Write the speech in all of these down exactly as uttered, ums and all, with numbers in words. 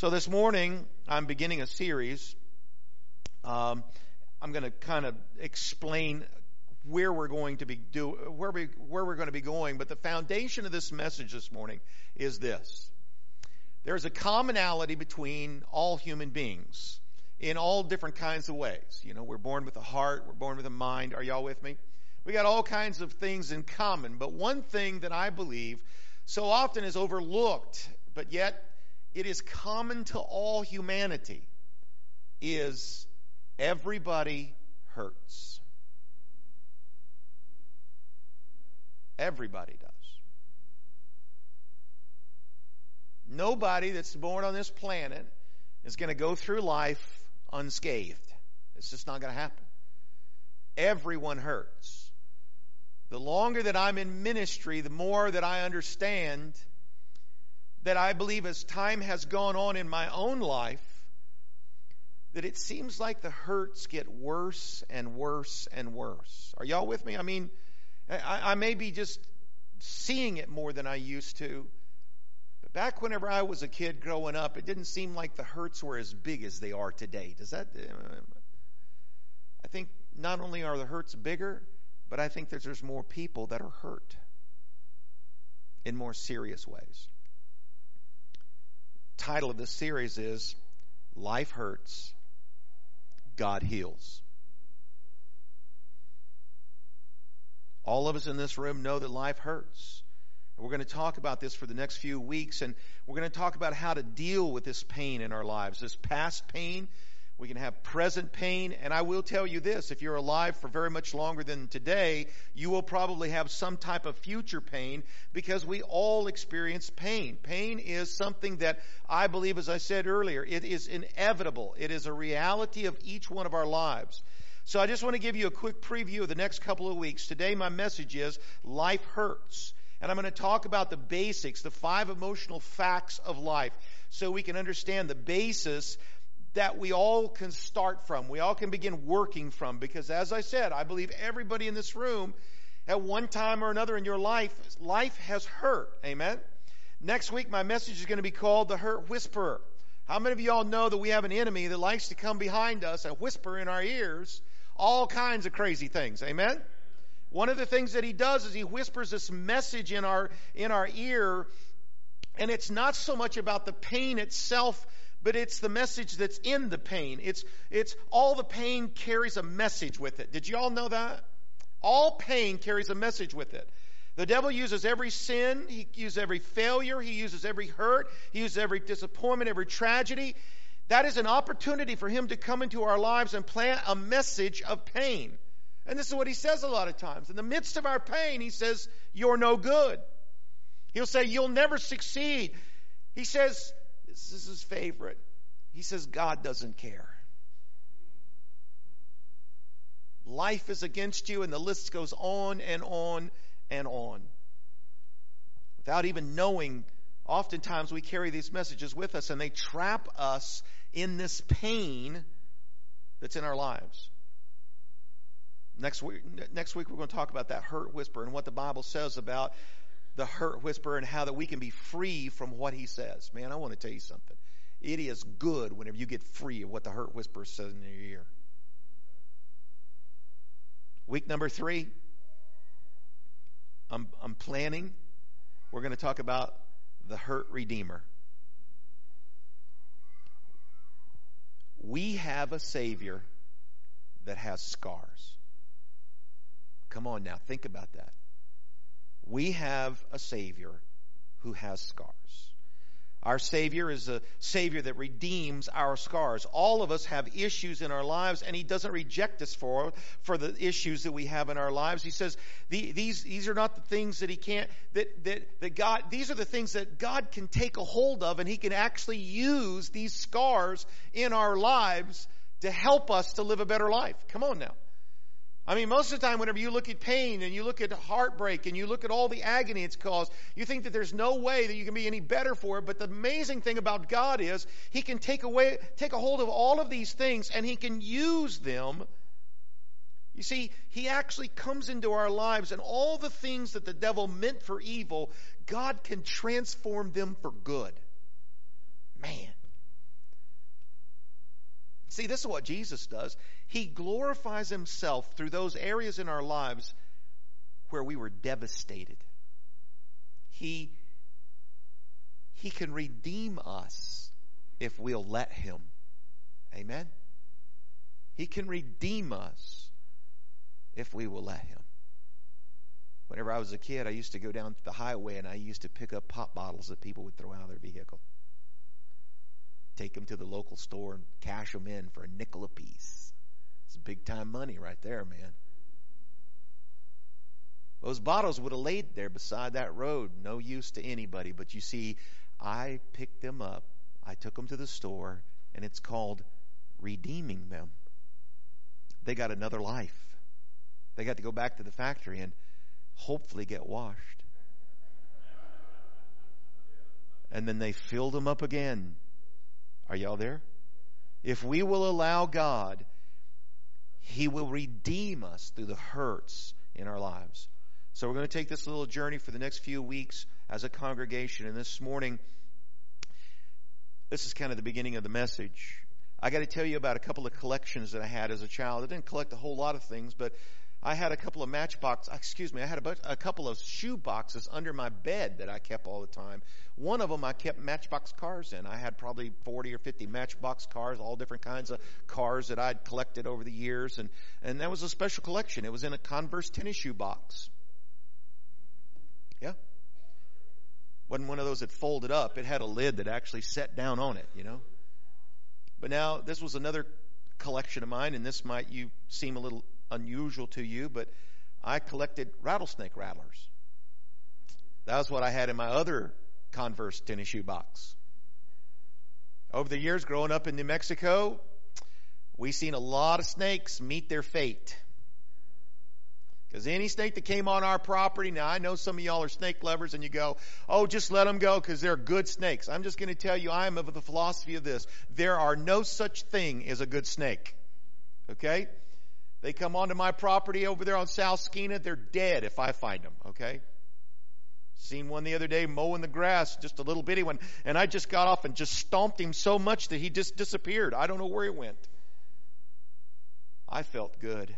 So this morning, I'm beginning a series. Um, I'm going to kind of explain where we're going to be do where we where we're going to be going. But the foundation of this message this morning is this: there's a commonality between all human beings in all different kinds of ways. You know, we're born with a heart, we're born with a mind. Are y'all with me? We got all kinds of things in common. But one thing that I believe so often is overlooked, but yet it is common to all humanity, is everybody hurts. Everybody does. Nobody that's born on this planet is going to go through life unscathed. It's just not going to happen. Everyone hurts. The longer that I'm in ministry, the more that I understand that I believe as time has gone on in my own life, that it seems like the hurts get worse and worse and worse. Are y'all with me? I mean, I, I may be just seeing it more than I used to. But back whenever I was a kid growing up, it didn't seem like the hurts were as big as they are today. Does that? Uh, I think not only are the hurts bigger, but I think there's, there's more people that are hurt in more serious ways. Title of this series is Life Hurts, God Heals. All of us in this room know that life hurts. We're going to talk about this for the next few weeks, and we're going to talk about how to deal with this pain in our lives. This past pain, we can have present pain, and I will tell you this: if you're alive for very much longer than today, you will probably have some type of future pain, because we all experience pain. Pain is something that I believe, as I said earlier, it is inevitable. It is a reality of each one of our lives. So I just want to give you a quick preview of the next couple of weeks. Today my message is Life Hurts. And I'm going to talk about the basics, the five emotional facts of life, so we can understand the basis that we all can start from. We all can begin working from. Because as I said, I believe everybody in this room at one time or another in your life, life has hurt. Amen? Next week my message is going to be called The Hurt Whisperer. How many of y'all know that we have an enemy that likes to come behind us and whisper in our ears all kinds of crazy things? Amen? One of the things that he does is he whispers this message in our in our ear, and it's not so much about the pain itself, but it's the message that's in the pain. It's it's all the pain carries a message with it. Did you all know that? All pain carries a message with it. The devil uses every sin, he uses every failure, he uses every hurt, he uses every disappointment, every tragedy. That is an opportunity for him to come into our lives and plant a message of pain. And this is what he says a lot of times. In the midst of our pain, he says, you're no good. He'll say, you'll never succeed. He says, this is his favorite. He says, God doesn't care. Life is against you, and the list goes on and on and on. Without even knowing, oftentimes we carry these messages with us, and they trap us in this pain that's in our lives. Next week, next week we're going to talk about that hurt whisper and what the Bible says about the hurt whisper and how that we can be free from what he says. Man, I want to tell you something. It is good whenever you get free of what the hurt whisper says in your ear. Week number three, I'm, I'm planning. We're going to talk about the hurt redeemer. We have a Savior that has scars. Come on now, think about that. We have a Savior who has scars. Our Savior is a Savior that redeems our scars. All of us have issues in our lives, and he doesn't reject us for, for the issues that we have in our lives. He says, the, these, these are not the things that he can't, that, that, that God, these are the things that God can take a hold of, and he can actually use these scars in our lives to help us to live a better life. Come on now. I mean, most of the time, whenever you look at pain and you look at heartbreak and you look at all the agony it's caused, you think that there's no way that you can be any better for it. But the amazing thing about God is he can take away, take a hold of all of these things, and he can use them. You see, he actually comes into our lives, and all the things that the devil meant for evil, God can transform them for good. Man. See, this is what Jesus does. He glorifies himself through those areas in our lives where we were devastated. He, he can redeem us if we'll let him. Amen? He can redeem us if we will let him. Whenever I was a kid, I used to go down the highway and I used to pick up pop bottles that people would throw out of their vehicle. Take them to the local store and cash them in for a nickel a piece. It's big time money right there, man. Those bottles would have laid there beside that road, no use to anybody. But you see, I picked them up, I took them to the store, and it's called redeeming them. They got another life. They got to go back to the factory and hopefully get washed. And then they filled them up again. Are y'all there? If we will allow God, he will redeem us through the hurts in our lives. So we're going to take this little journey for the next few weeks as a congregation. And this morning, this is kind of the beginning of the message. I got to tell you about a couple of collections that I had as a child. I didn't collect a whole lot of things, but I had a couple of matchbox, excuse me, I had a, a couple of shoe boxes under my bed that I kept all the time. One of them I kept Matchbox cars in. I had probably forty or fifty Matchbox cars, all different kinds of cars that I'd collected over the years. And, and that was a special collection. It was in a Converse tennis shoe box. Yeah. Wasn't one of those that folded up. It had a lid that actually set down on it, you know. But now this was another collection of mine, and this might you seem a little unusual to you, but I collected rattlesnake rattlers. That was what I had in my other Converse tennis shoe box. Over the years, growing up in New Mexico, we've seen a lot of snakes meet their fate. Because any snake that came on our property, now I know some of y'all are snake lovers and you go, oh, just let them go because they're good snakes. I'm just going to tell you, I am of the philosophy of this. There are no such thing as a good snake. Okay? They come onto my property over there on South Skeena, they're dead if I find them. Okay? Seen one the other day mowing the grass, just a little bitty one, and I just got off and just stomped him so much that he just disappeared. I don't know where he went. I felt good.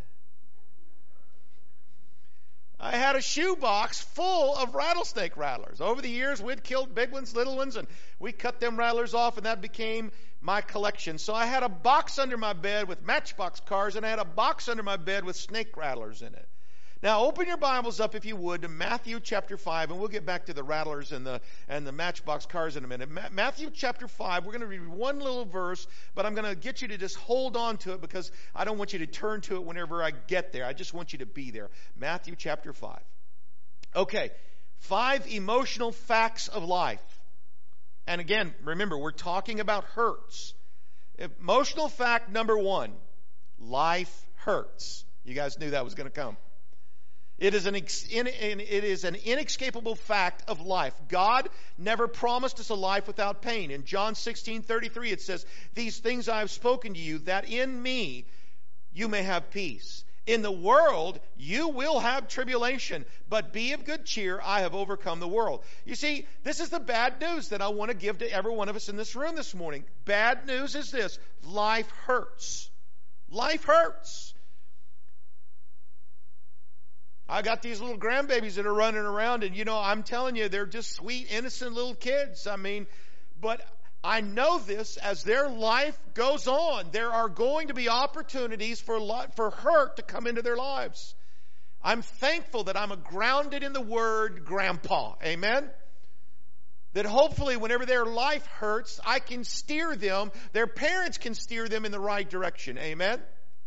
I had a shoebox full of rattlesnake rattlers. Over the years, we'd killed big ones, little ones, and we cut them rattlers off, and that became my collection. So I had a box under my bed with Matchbox cars, and I had a box under my bed with snake rattlers in it. Now, open your Bibles up, if you would, to Matthew chapter five, and we'll get back to the rattlers and the and the Matchbox cars in a minute. Ma- Matthew chapter five, we're going to read one little verse, but I'm going to get you to just hold on to it because I don't want you to turn to it whenever I get there. I just want you to be there. Matthew chapter five. Okay, five emotional facts of life. And again, remember, we're talking about hurts. Emotional fact number one, life hurts. You guys knew that was going to come. It is an ex- in, in, it is an inescapable fact of life. God never promised us a life without pain. In John sixteen thirty-three, it says, "These things I have spoken to you, that in me you may have peace. In the world you will have tribulation, but be of good cheer. I have overcome the world." You see, this is the bad news that I want to give to every one of us in this room this morning. Bad news is this: life hurts. Life hurts. I got these little grandbabies that are running around, and you know, I'm telling you, they're just sweet, innocent little kids. I mean, but I know this, as their life goes on, there are going to be opportunities for for hurt to come into their lives. I'm thankful that I'm a grounded in the Word grandpa. Amen? That hopefully whenever their life hurts, I can steer them, their parents can steer them in the right direction. Amen?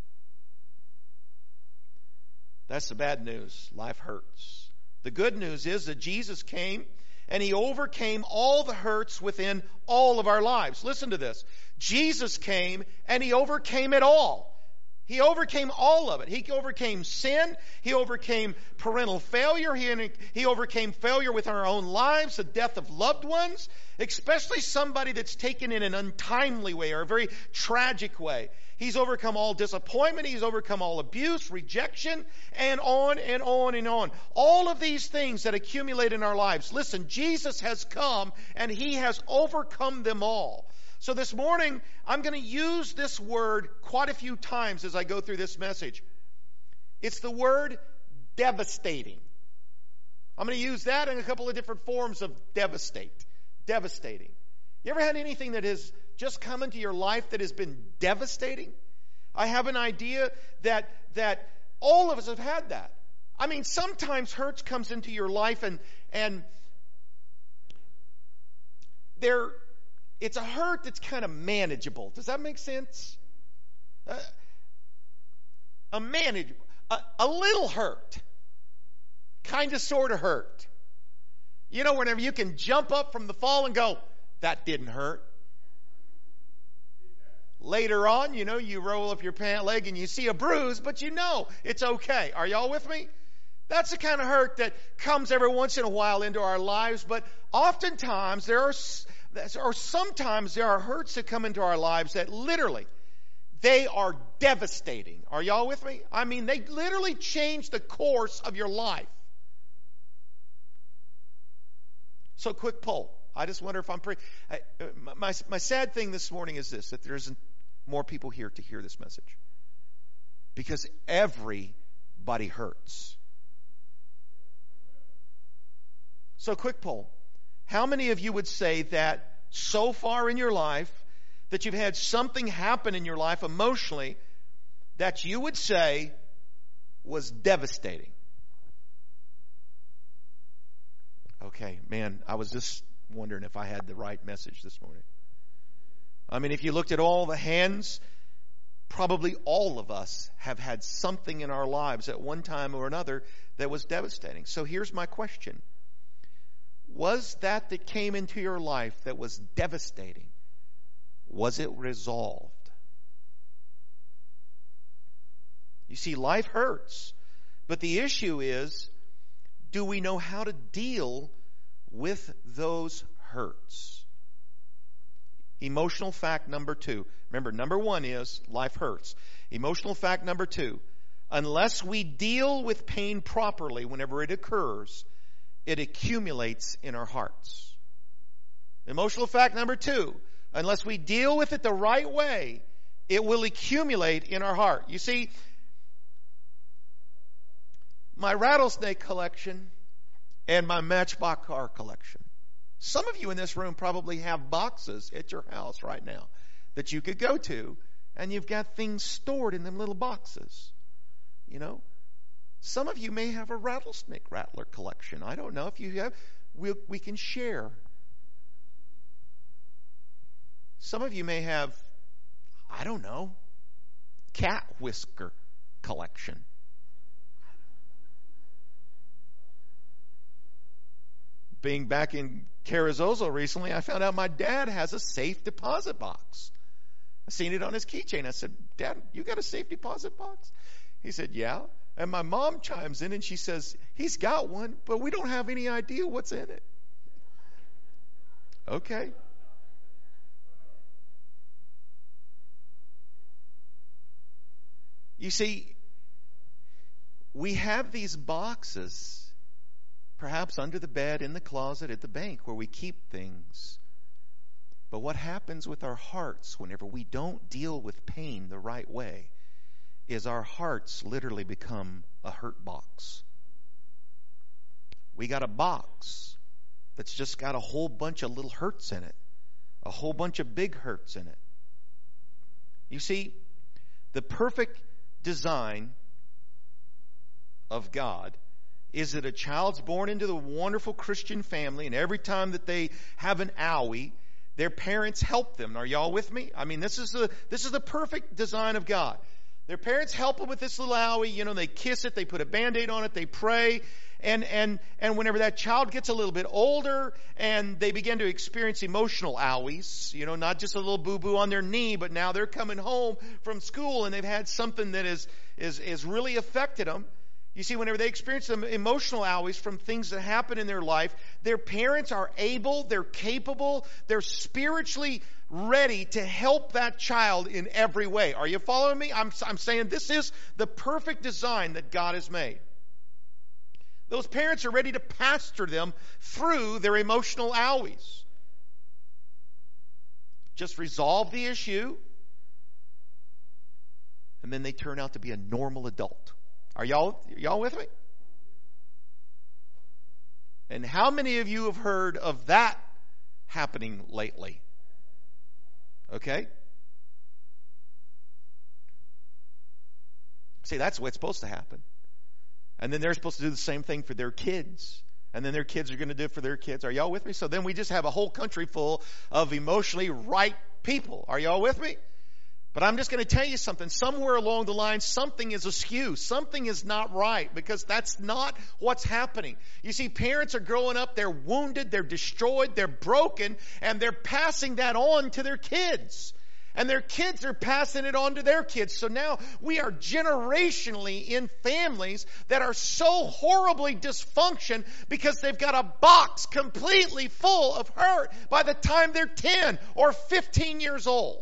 That's the bad news. Life hurts. The good news is that Jesus came and He overcame all the hurts within all of our lives. Listen to this. Jesus came and He overcame it all. He overcame all of it. He overcame sin. He overcame parental failure. He, he overcame failure with our own lives, the death of loved ones, especially somebody that's taken in an untimely way or a very tragic way. He's overcome all disappointment. He's overcome all abuse, rejection, and on and on and on. All of these things that accumulate in our lives. Listen, Jesus has come and He has overcome them all. So this morning, I'm going to use this word quite a few times as I go through this message. It's the word devastating. I'm going to use that in a couple of different forms of devastate. Devastating. You ever had anything that has just come into your life that has been devastating? I have an idea that that all of us have had that. I mean, sometimes hurt comes into your life and and there it's a hurt that's kind of manageable. Does that make sense? Uh, a manageable, a, a little hurt, kind of sort of hurt. You know, whenever you can jump up from the fall and go, that didn't hurt. Later on, you know, you roll up your pant leg and you see a bruise, but you know it's okay. Are y'all with me? That's the kind of hurt that comes every once in a while into our lives, but oftentimes there are, or sometimes there are hurts that come into our lives that literally, they are devastating. Are y'all with me? I mean, they literally change the course of your life. So quick poll. I just wonder if I'm pretty... I, my, my sad thing this morning is this, that there isn't more people here to hear this message. Because everybody hurts. So quick poll. How many of you would say that so far in your life that you've had something happen in your life emotionally that you would say was devastating? Okay, man, I was just wondering if I had the right message this morning. I mean, if you looked at all the hands, probably all of us have had something in our lives at one time or another that was devastating. So here's my question. Was that that came into your life that was devastating, was it resolved? You see, life hurts. But the issue is, do we know how to deal with those hurts? Emotional fact number two. Remember, number one is life hurts. Emotional fact number two. Unless we deal with pain properly whenever it occurs, it accumulates in our hearts. Emotional fact number two. Unless we deal with it the right way, it will accumulate in our heart. You see, my rattlesnake collection and my Matchbox car collection. Some of you in this room probably have boxes at your house right now that you could go to, and you've got things stored in them little boxes. You know? Some of you may have a rattlesnake rattler collection. I don't know if you have. We, we can share. Some of you may have, I don't know, cat whisker collection. Being back in Carrizozo recently, I found out my dad has a safe deposit box. I seen it on his keychain. I said, Dad, you got a safe deposit box? He said, yeah. And my mom chimes in and she says, he's got one, but we don't have any idea what's in it. Okay. You see, we have these boxes, perhaps under the bed, in the closet, at the bank, where we keep things. But what happens with our hearts whenever we don't deal with pain the right way is our hearts literally become a hurt box. We got a box that's just got a whole bunch of little hurts in it, a whole bunch of big hurts in it. You see, the perfect design of God is that a child's born into the wonderful Christian family, and every time that they have an owie, their parents help them. Are y'all with me? I mean, this is the this is the perfect design of God. Their parents help them with this little owie. You know, they kiss it, they put a Band-Aid on it, they pray. And, and, and whenever that child gets a little bit older and they begin to experience emotional owies, you know, not just a little boo-boo on their knee, but now they're coming home from school and they've had something that is, is, is really affected them. You see, whenever they experience some emotional owies from things that happen in their life, their parents are able, they're capable, they're spiritually ready to help that child in every way. Are you following me? I'm, I'm saying this is the perfect design that God has made. Those parents are ready to pastor them through their emotional owies. just resolve the issue, and then they turn out to be a normal adult. Are y'all, y'all with me? And how many of you have heard of that happening lately? Okay? See, that's the way it's supposed to happen. And then they're supposed to do the same thing for their kids. And then their kids are going to do it for their kids. Are y'all with me? So then we just have a whole country full of emotionally right people. Are y'all with me? But I'm just going to tell you something. Somewhere along the line, something is askew. Something is not right, because that's not what's happening. You see, parents are growing up, they're wounded, they're destroyed, they're broken, and they're passing that on to their kids. And their kids are passing it on to their kids. So now we are generationally in families that are so horribly dysfunction because they've got a box completely full of hurt by the time they're ten or fifteen years old.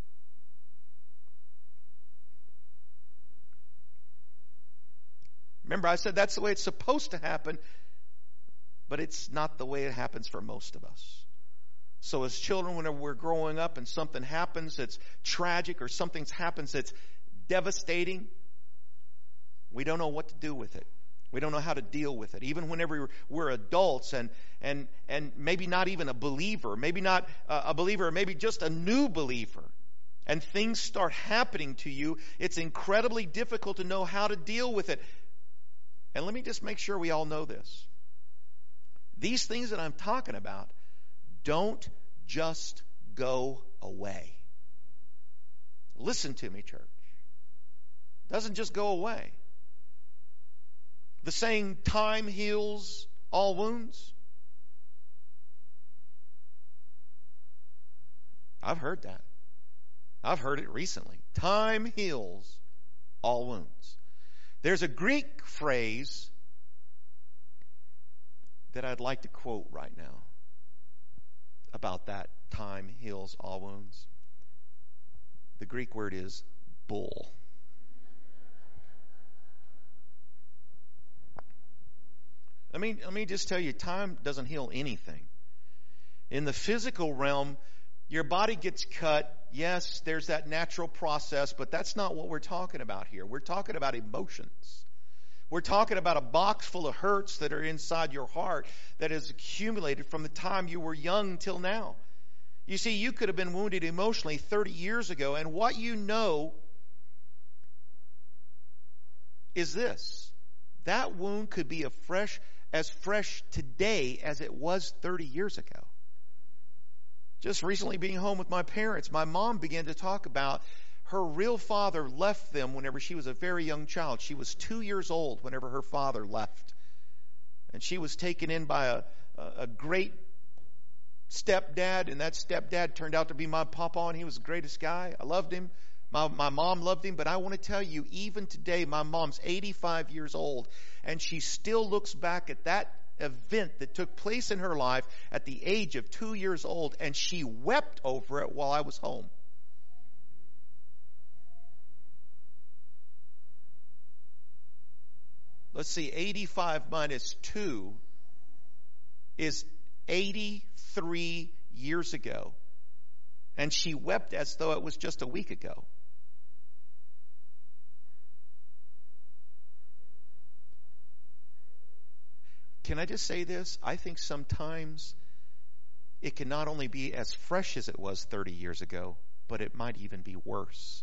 Remember, I said that's the way it's supposed to happen, but it's not the way it happens for most of us. So as children, whenever we're growing up and something happens that's tragic or something happens that's devastating, we don't know what to do with it. We don't know how to deal with it. Even whenever we're adults and and and maybe not even a believer, maybe not a believer, maybe just a new believer, and things start happening to you, it's incredibly difficult to know how to deal with it. And let me just make sure we all know this. These things that I'm talking about don't just go away. Listen to me, church. It doesn't just go away. The saying, time heals all wounds. I've heard that. I've heard it recently. Time heals all wounds. There's a Greek phrase that I'd like to quote right now about that, time heals all wounds. The Greek word is bull. Let me, let me just tell you, time doesn't heal anything. In the physical realm, your body gets cut. Yes, there's that natural process, but that's not what we're talking about here. We're talking about emotions. We're talking about a box full of hurts that are inside your heart that has accumulated from the time you were young till now. You see, you could have been wounded emotionally thirty years ago, and what you know is this. That wound could be a fresh, as fresh today as it was thirty years ago. Just recently being home with my parents, my mom began to talk about her real father left them whenever she was a very young child. She was two years old whenever her father left. And she was taken in by a, a great stepdad, and that stepdad turned out to be my papa, and he was the greatest guy. I loved him. My, my mom loved him, but I want to tell you, even today, my mom's eighty-five years old, and she still looks back at that event that took place in her life at the age of two years old, and she wept over it while I was home. Let's see, eighty-five minus two is eighty-three years ago. And she wept as though it was just a week ago. Can I just say this? I think sometimes it can not only be as fresh as it was thirty years ago, but it might even be worse.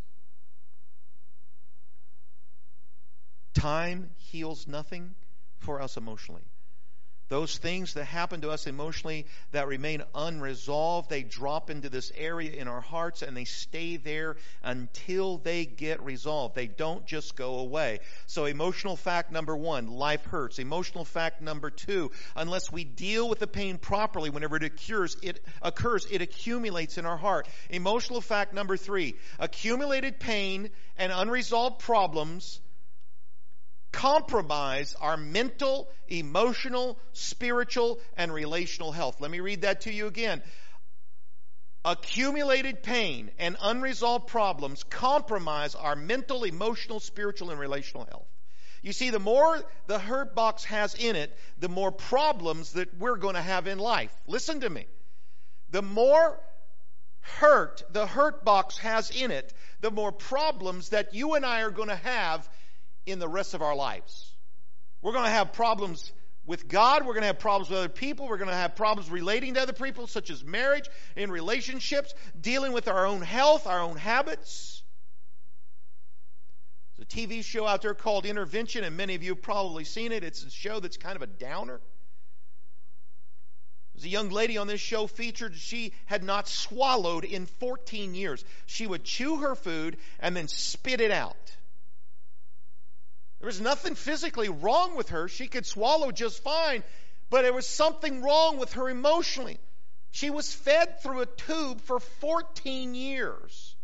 Time heals nothing for us emotionally. Those things that happen to us emotionally that remain unresolved, they drop into this area in our hearts and they stay there until they get resolved. They don't just go away. So emotional fact number one, life hurts. Emotional fact number two, unless we deal with the pain properly, whenever it occurs, it occurs, it accumulates in our heart. Emotional fact number three, accumulated pain and unresolved problems compromise our mental, emotional, spiritual, and relational health. Let me read that to you again. Accumulated pain and unresolved problems compromise our mental, emotional, spiritual, and relational health. You see, the more the hurt box has in it, the more problems that we're going to have in life. Listen to me. The more hurt hurt the hurt box has in it, the more problems that you and I are going to have in the rest of our lives. We're going to have problems with God. We're going to have problems with other people. We're going to have problems relating to other people, such as marriage, in relationships, dealing with our own health, our own habits. There's a T V show out there called Intervention, and many of you have probably seen it. It's a show that's kind of a downer. There's a young lady on this show featured. She had not swallowed in fourteen years. She would chew her food and then spit it out. There was nothing physically wrong with her. She could swallow just fine, but there was something wrong with her emotionally. She was fed through a tube for fourteen years.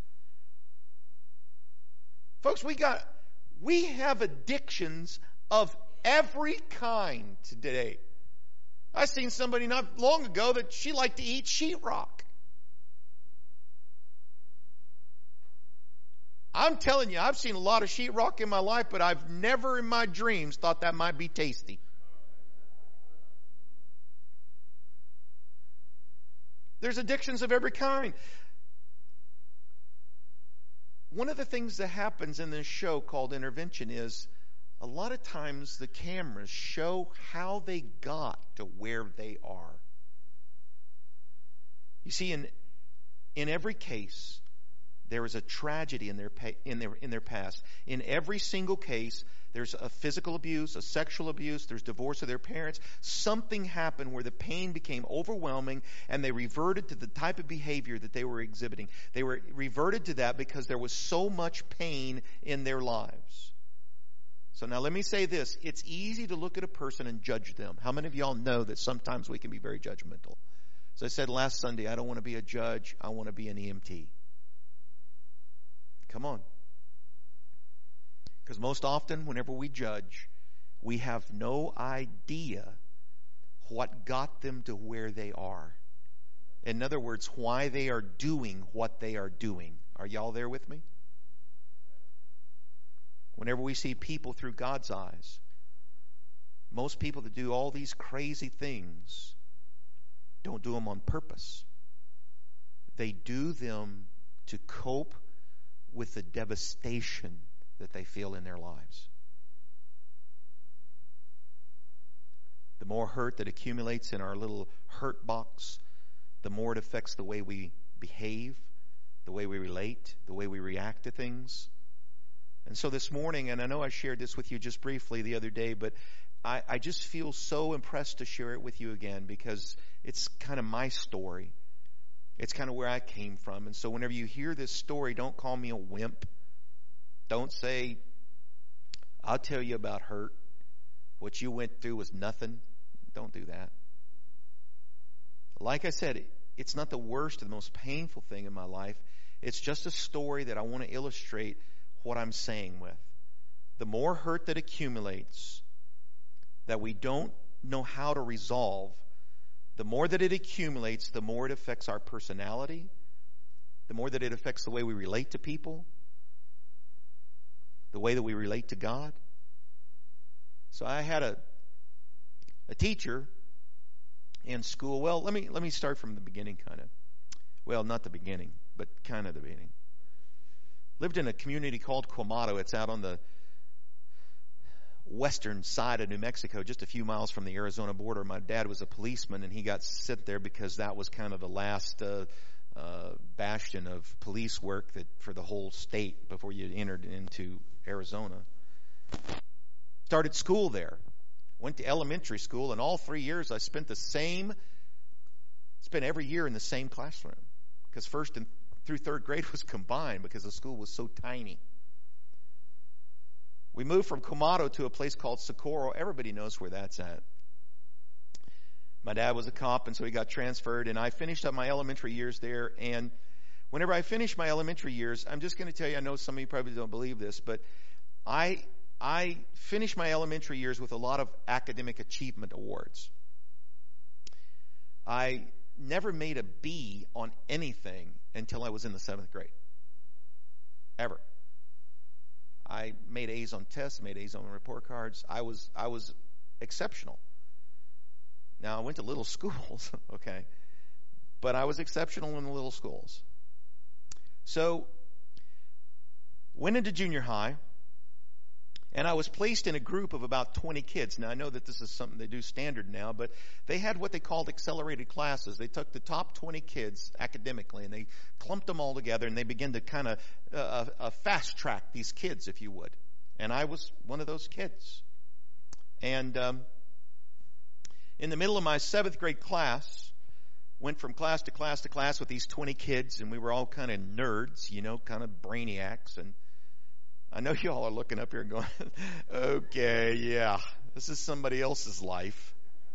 Folks, we got, we have addictions of every kind today. I seen somebody not long ago that she liked to eat sheetrock. I'm telling you, I've seen a lot of sheetrock in my life, but I've never in my dreams thought that might be tasty. There's addictions of every kind. One of the things that happens in this show called Intervention is a lot of times the cameras show how they got to where they are. You see, in in every case, there is a tragedy in their in their in their past. In every single case, there's a physical abuse, a sexual abuse, there's divorce of their parents. Something happened where the pain became overwhelming, and they reverted to the type of behavior that they were exhibiting. They were reverted to that because there was so much pain in their lives. So now let me say this. It's easy to look at a person and judge them. How many of y'all know that sometimes we can be very judgmental? As I said last Sunday, I don't want to be a judge. I want to be an E M T. Come on. Because most often, whenever we judge, we have no idea what got them to where they are. In other words, why they are doing what they are doing. Are y'all there with me? Whenever we see people through God's eyes, most people that do all these crazy things don't do them on purpose. They do them to cope with the devastation that they feel in their lives. The more hurt that accumulates in our little hurt box, the more it affects the way we behave, the way we relate, the way we react to things. And so this morning, and I know I shared this with you just briefly the other day, but I, I just feel so impressed to share it with you again because it's kind of my story. It's kind of where I came from. And so whenever you hear this story, don't call me a wimp. Don't say, I'll tell you about hurt. What you went through was nothing. Don't do that. Like I said, it's not the worst or the most painful thing in my life. It's just a story that I want to illustrate what I'm saying with. The more hurt that accumulates, that we don't know how to resolve, the more that it accumulates, the more it affects our personality, the more that it affects the way we relate to people, the way that we relate to God. So I had a a teacher in school. Well, let me let me start from the beginning, kind of. Well, not the beginning, but kind of the beginning. Lived in a community called Quemado. It's out on the western side of New Mexico, just a few miles from the Arizona border. My dad was a policeman, and he got sent there because that was kind of the last uh, uh, bastion of police work that for the whole state before you entered into Arizona. Started school there. Went to elementary school, and all three years I spent the same, spent every year in the same classroom because first and through third grade was combined because the school was so tiny. We moved from Quemado to a place called Socorro. Everybody knows where that's at. My dad was a cop, and so he got transferred, and I finished up my elementary years there. And whenever I finished my elementary years, I'm just going to tell you, I know some of you probably don't believe this, but I I finished my elementary years with a lot of academic achievement awards. I never made a B on anything until I was in the seventh grade. Ever. I made A's on tests, made A's on report cards. I was I was exceptional. Now, I went to little schools, okay, but I was exceptional in the little schools. So, went into junior high, and I was placed in a group of about twenty kids. Now, I know that this is something they do standard now, but they had what they called accelerated classes. They took the top twenty kids academically, and they clumped them all together, and they began to kind of uh, uh, fast track these kids, if you would. And I was one of those kids. And um, in the middle of my seventh grade class, went from class to class to class with these twenty kids, and we were all kind of nerds, you know, kind of brainiacs. And I know y'all are looking up here and going, okay, yeah, this is somebody else's life.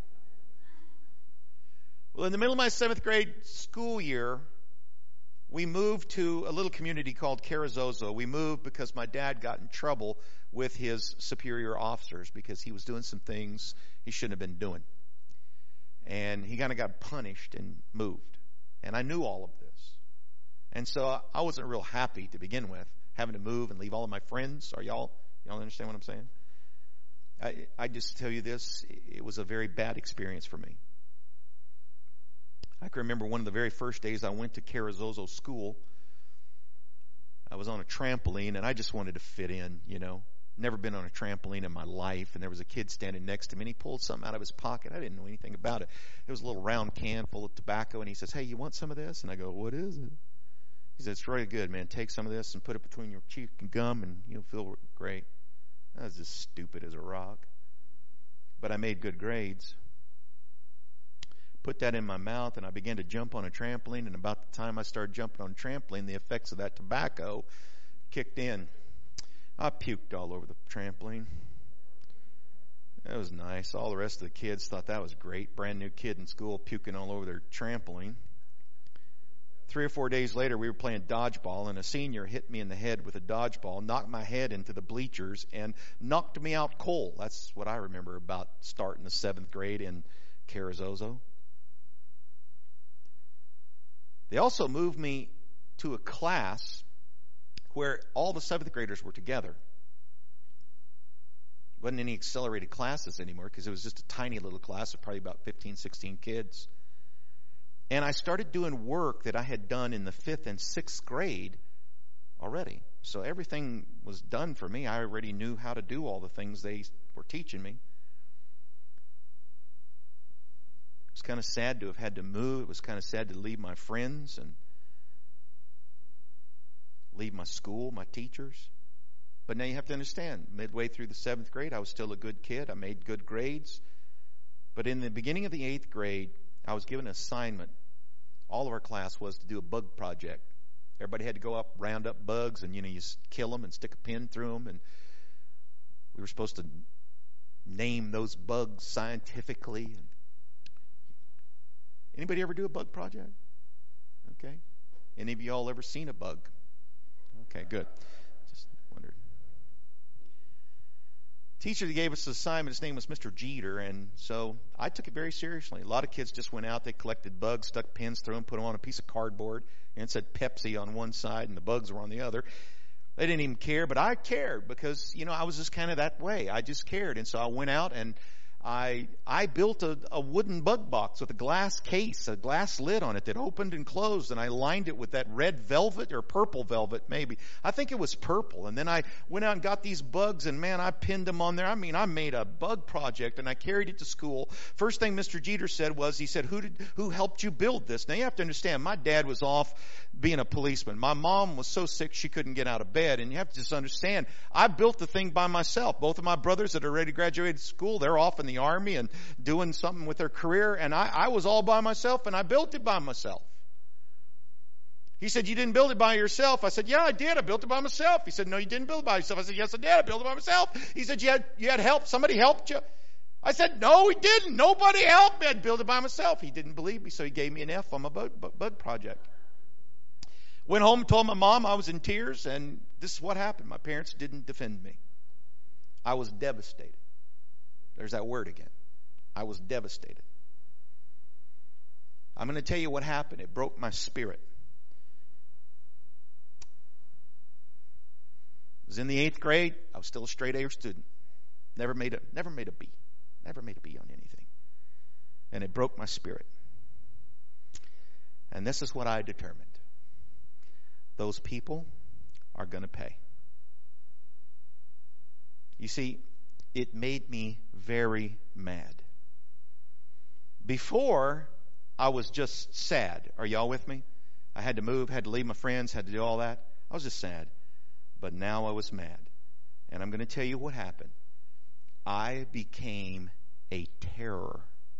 Well, in the middle of my seventh grade school year, we moved to a little community called Carrizozo. We moved because my dad got in trouble with his superior officers because he was doing some things he shouldn't have been doing. And he kind of got punished and moved. And I knew all of this. And so I wasn't real happy to begin with, having to move and leave all of my friends. Are y'all, y'all understand what I'm saying? I, I just tell you this, it was a very bad experience for me. I can remember one of the very first days I went to Carrizozo school. I was on a trampoline, and I just wanted to fit in, you know. Never been on a trampoline in my life, and there was a kid standing next to me, and he pulled something out of his pocket. I didn't know anything about it. It was a little round can full of tobacco, and he says, hey, you want some of this? And I go, what is it? He said, it's really good, man. Take some of this and put it between your cheek and gum, and you'll feel great. I was just stupid as a rock. But I made good grades. Put that in my mouth, and I began to jump on a trampoline, and about the time I started jumping on a trampoline, the effects of that tobacco kicked in. I puked all over the trampoline. That was nice. All the rest of the kids thought that was great. Brand new kid in school puking all over their trampoline. Three or four days later, we were playing dodgeball, and a senior hit me in the head with a dodgeball, knocked my head into the bleachers, and knocked me out cold. That's what I remember about starting the seventh grade in Carrizozo. They also moved me to a class where all the seventh graders were together. Wasn't any accelerated classes anymore because it was just a tiny little class of probably about fifteen, sixteen kids. And I started doing work that I had done in the fifth and sixth grade already. So everything was done for me. I already knew how to do all the things they were teaching me. It was kind of sad to have had to move. It was kind of sad to leave my friends and leave my school, my teachers. But now you have to understand, midway through the seventh grade, I was still a good kid. I made good grades. But in the beginning of the eighth grade, I was given an assignment. All of our class was to do a bug project. Everybody had to go up, round up bugs, and, you know, you kill them and stick a pin through them. And we were supposed to name those bugs scientifically. Anybody ever do a bug project? Okay. Any of you all ever seen a bug? Okay, good. Just wondered. Teacher that gave us the assignment, his name was Mister Jeter, and so I took it very seriously. A lot of kids just went out, they collected bugs, stuck pins through them, put them on a piece of cardboard, and it said Pepsi on one side and the bugs were on the other. They didn't even care, but I cared because, you know, I was just kind of that way. I just cared, and so I went out and I I built a, a wooden bug box with a glass case, a glass lid on it that opened and closed, and I lined it with that red velvet or purple velvet maybe. I think it was purple. And then I went out and got these bugs, and man, I pinned them on there. I mean, I made a bug project, and I carried it to school. First thing Mister Jeter said was, he said, who did who helped you build this? Now, you have to understand, my dad was off being a policeman. My mom was so sick she couldn't get out of bed, and you have to just understand, I built the thing by myself. Both of my brothers that already graduated school, they're off in the Army and doing something with their career, and I, I was all by myself, and I built it by myself. He said, you didn't build it by yourself. I said, yeah, I did. I built it by myself. He said, no, you didn't build it by yourself. I said, yes, I did. I built it by myself. He said, you had, you had help. Somebody helped you. I said, no, he didn't. Nobody helped me. I'd build it by myself. He didn't believe me, so he gave me an F on my bug, bug project. Went home and told my mom I was in tears, and this is what happened. My parents didn't defend me. I was devastated. There's that word again. I was devastated. I'm going to tell you what happened. It broke my spirit. I was in the eighth grade. I was still a straight A student. Never made a never made a B. Never made a B on anything. And it broke my spirit. And this is what I determined. those people are going to pay. You see, it made me very mad. Before, I was just sad. Are y'all with me? I had to move, had to leave my friends, had to do all that. I was just sad. But now I was mad. And I'm going to tell you what happened. I became a terror.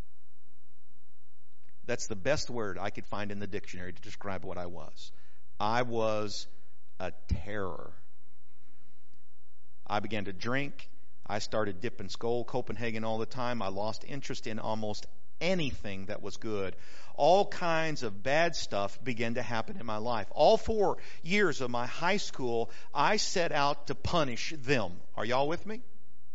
That's the best word I could find in the dictionary to describe what I was. I was a terror. I began to drink. I started dipping Skull Copenhagen all the time. I lost interest in almost anything that was good. All kinds of bad stuff began to happen in my life. All four years of my high school, I set out to punish them. Are y'all with me?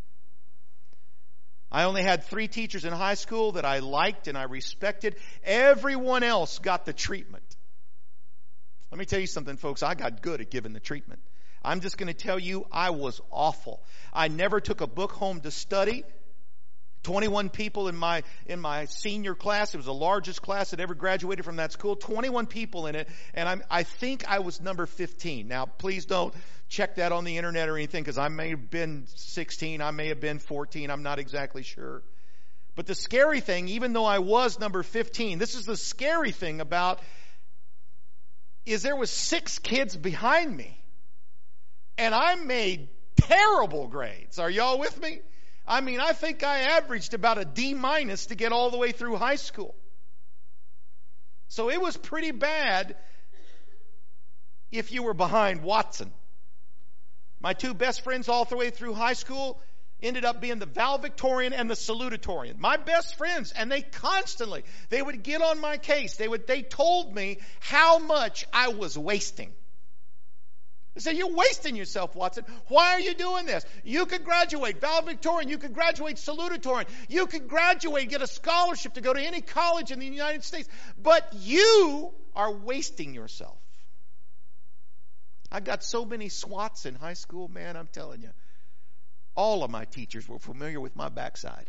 I only had three teachers in high school that I liked and I respected. Everyone else got the treatment. Let me tell you something, folks. I got good at giving the treatment. I'm just going to tell you, I was awful. I never took a book home to study. twenty-one people in my in my senior class. It was the largest class that ever graduated from that school. twenty-one people in it, and I'm, I think I was number fifteen. Now, please don't check that on the internet or anything, because I may have been sixteen, I may have been fourteen, I'm not exactly sure. But the scary thing, even though I was number fifteen, this is the scary thing about, is there was six kids behind me, and I made terrible grades. Are y'all with me? I mean, I think I averaged about a D minus to get all the way through high school. So it was pretty bad if you were behind Watson. My two best friends all the way through high school ended up being the valedictorian and the salutatorian. My best friends, and they constantly, they would get on my case. They would, they told me how much I was wasting. They said, you're wasting yourself, Watson. Why are you doing this? You could graduate valedictorian. You could graduate salutatorian. You could graduate, get a scholarship to go to any college in the United States. But you are wasting yourself. I got so many swats in high school, man, I'm telling you. All of my teachers were familiar with my backside.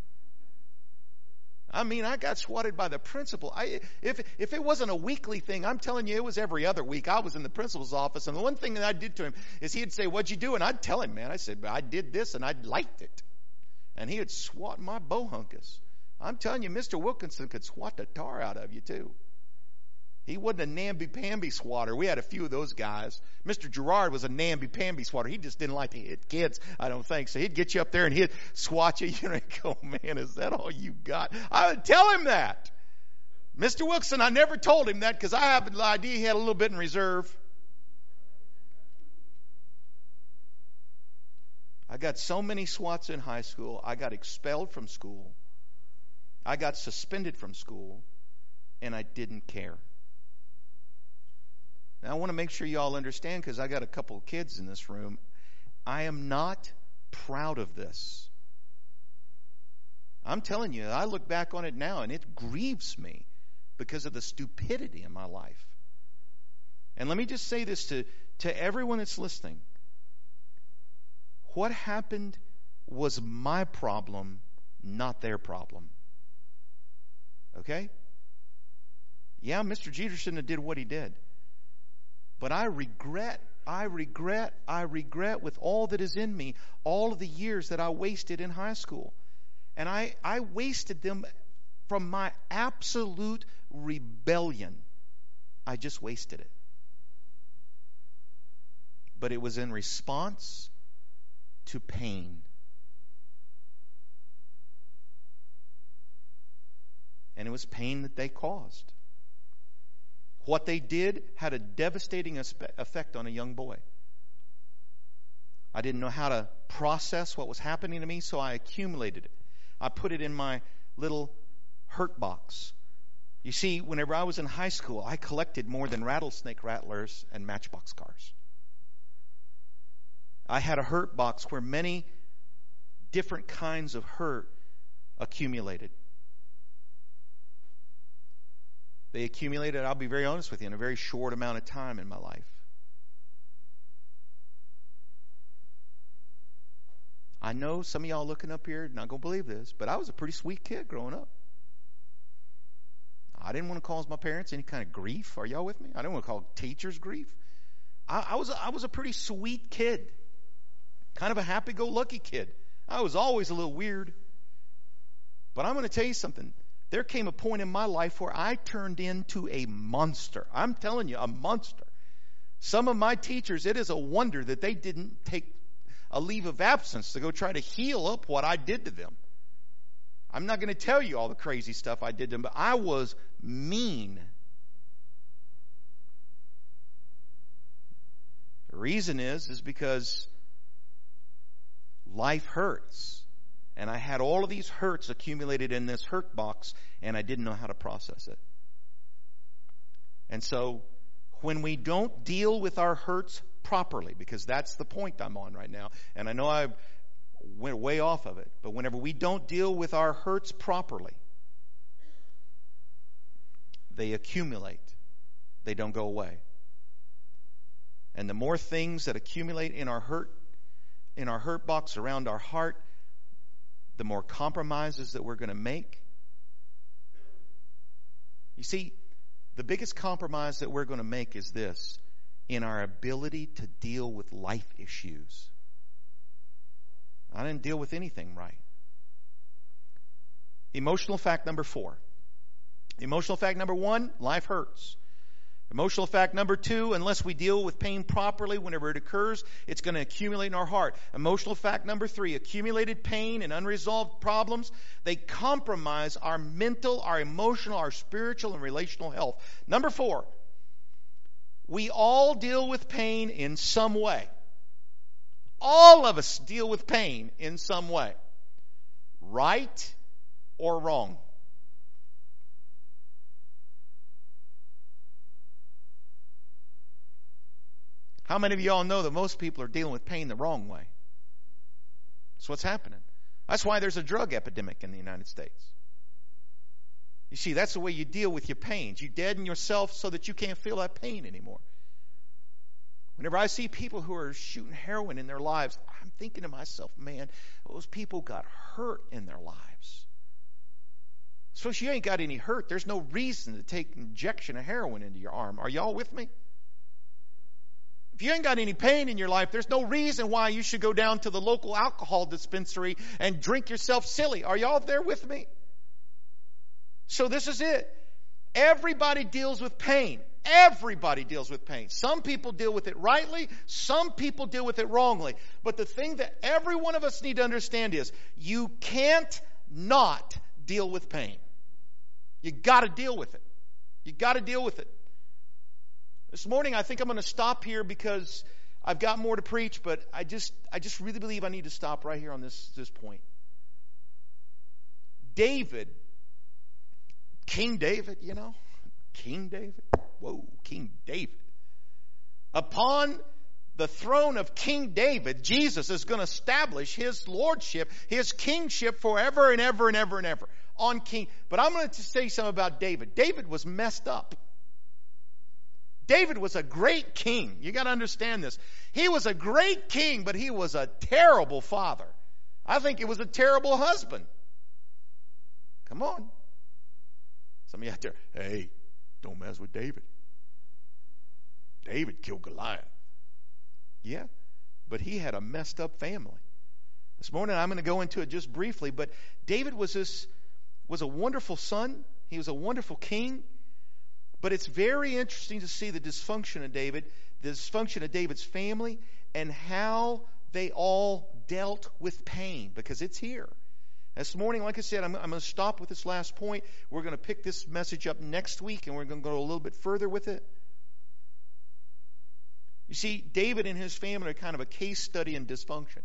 I mean, I got swatted by the principal. I, if if it wasn't a weekly thing, I'm telling you, it was every other week. I was in the principal's office, and the one thing that I did to him is he'd say, what'd you do? And I'd tell him, man. I said, I did this, and I liked it. And he would swat my bohunkus. I'm telling you, Mister Wilkinson could swat the tar out of you, too. He wasn't a namby-pamby swatter. We had a few of those guys. Mister Gerard was a namby-pamby swatter. He just didn't like to hit kids, I don't think. So he'd get you up there and he'd swat you. You know, go, man, is that all you got? I would tell him that. Mister Wilkinson, I never told him that because I had the idea he had a little bit in reserve. I got so many swats in high school. I got expelled from school. I got suspended from school. And I didn't care. Now, I want to make sure you all understand, because I got a couple of kids in this room. I am not proud of this. I'm telling you, I look back on it now, and it grieves me because of the stupidity in my life. And let me just say this to, to everyone that's listening. What happened was my problem, not their problem. Okay? Yeah, Mister Jeter shouldn't have did what he did. But I regret, I regret, I regret with all that is in me, all of the years that I wasted in high school. And I, I wasted them from my absolute rebellion. I just wasted it. But it was in response to pain. And it was pain that they caused. What they did had a devastating effect on a young boy. I didn't know how to process what was happening to me, so I accumulated it. I put it in my little hurt box. You see, whenever I was in high school, I collected more than rattlesnake rattlers and matchbox cars. I had a hurt box where many different kinds of hurt accumulated. They accumulated, I'll be very honest with you, in a very short amount of time in my life. I know some of y'all looking up here are not going to believe this, but I was a pretty sweet kid growing up. I didn't want to cause my parents any kind of grief. Are y'all with me? I didn't want to cause teachers grief. I, I was I was a pretty sweet kid, kind of a happy-go-lucky kid. I was always a little weird. But I'm going to tell you something. There came a point in my life where I turned into a monster. I'm telling you, a monster. Some of my teachers, it is a wonder that they didn't take a leave of absence to go try to heal up what I did to them. I'm not going to tell you all the crazy stuff I did to them, but I was mean. The reason is, is because life hurts. And I had all of these hurts accumulated in this hurt box, and I didn't know how to process it. And so, when we don't deal with our hurts properly, because that's the point I'm on right now, and I know I went way off of it, but whenever we don't deal with our hurts properly, they accumulate. They don't go away. And the more things that accumulate in our hurt, in our hurt box around our heart, the more compromises that we're going to make. You see, the biggest compromise that we're going to make is this: in our ability to deal with life issues. I didn't deal with anything right. Emotional fact number four. Emotional fact number one, life hurts. Emotional fact number two, unless we deal with pain properly whenever it occurs, it's going to accumulate in our heart. Emotional fact number three, accumulated pain and unresolved problems, they compromise our mental, our emotional, our spiritual, and relational health. Number four, we all deal with pain in some way. All of us deal with pain in some way. Right or wrong. How many of y'all know that most people are dealing with pain the wrong way? That's what's happening. That's why there's a drug epidemic in the United States. You see, that's the way you deal with your pains. You deaden yourself so that you can't feel that pain anymore. Whenever I see people who are shooting heroin in their lives, I'm thinking to myself, man, those people got hurt in their lives. So if you ain't got any hurt, there's no reason to take an injection of heroin into your arm. Are y'all with me? If you ain't got any pain in your life, there's no reason why you should go down to the local alcohol dispensary and drink yourself silly. Are y'all there with me? So this is it. Everybody deals with pain. Everybody deals with pain. Some people deal with it rightly. Some people deal with it wrongly. But the thing that every one of us need to understand is you can't not deal with pain. You got to deal with it. You got to deal with it. This morning, I think I'm going to stop here because I've got more to preach, but I just, I just really believe I need to stop right here on this, this point. David, King David, you know, King David, whoa, King David. Upon the throne of King David, Jesus is going to establish his lordship, his kingship forever and ever and ever and ever on King. But I'm going to say something about David. David was messed up. David was a great king. You got to understand this. He was a great king, but he was a terrible father. I think he was a terrible husband. Come on. Some of you out there, hey, don't mess with David. David killed Goliath. Yeah, but he had a messed up family. This morning I'm going to go into it just briefly, but David was this was a wonderful son. He was a wonderful king. But it's very interesting to see the dysfunction of David, the dysfunction of David's family, and how they all dealt with pain, because it's here. This morning, like I said, I'm, I'm going to stop with this last point. We're going to pick this message up next week, and we're going to go a little bit further with it. You see, David and his family are kind of a case study in dysfunction.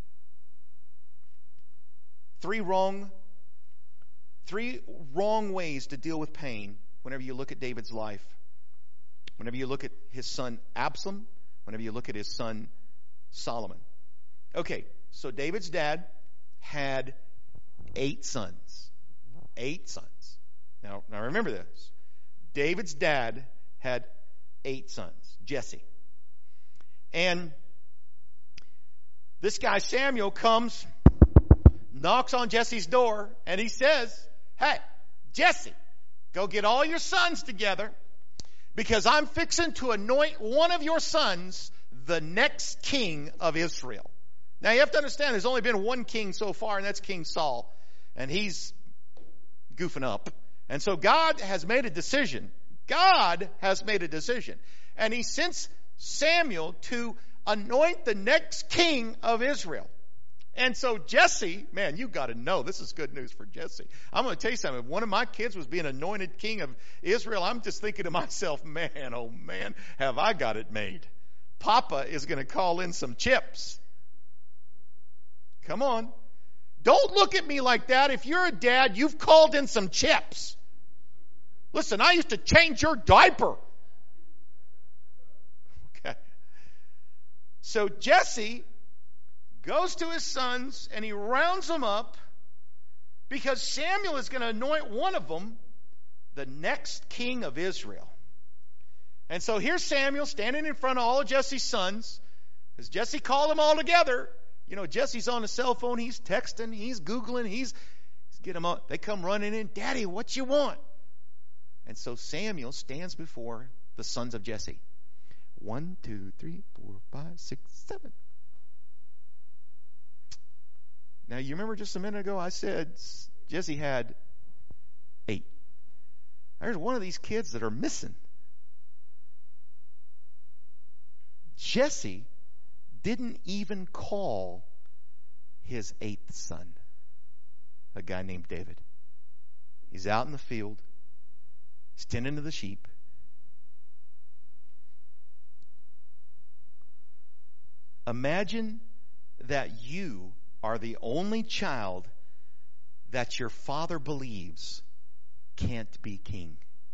Three wrong, three wrong ways to deal with pain. Whenever you look at David's life, whenever you look at his son Absalom, whenever you look at his son Solomon. Okay, so David's dad had eight sons. Eight sons. Now, now remember this. David's dad had eight sons. Jesse. And this guy Samuel comes, knocks on Jesse's door, and he says, hey, Jesse, go get all your sons together, because I'm fixing to anoint one of your sons the next king of Israel. Now you have to understand there's only been one king so far, and that's King Saul. And he's goofing up. And so God has made a decision. God has made a decision. And he sends Samuel to anoint the next king of Israel. And so Jesse, man, you got to know, this is good news for Jesse. I'm going to tell you something. If one of my kids was being anointed king of Israel, I'm just thinking to myself, man, oh man, have I got it made. Papa is going to call in some chips. Come on. Don't look at me like that. If you're a dad, you've called in some chips. Listen, I used to change your diaper. Okay. So Jesse goes to his sons and he rounds them up because Samuel is going to anoint one of them the next king of Israel. And so here's Samuel standing in front of all of Jesse's sons. As Jesse called them all together, you know, Jesse's on his cell phone. He's texting. He's Googling. He's, he's getting them up. They come running in. Daddy, what you want? And so Samuel stands before the sons of Jesse. One, two, three, four, five, six, seven. Now, you remember just a minute ago I said Jesse had eight. There's one of these kids that are missing. Jesse didn't even call his eighth son, a guy named David. He's out in the field. He's tending to the sheep. Imagine that you are the only child that your father believes can't be king.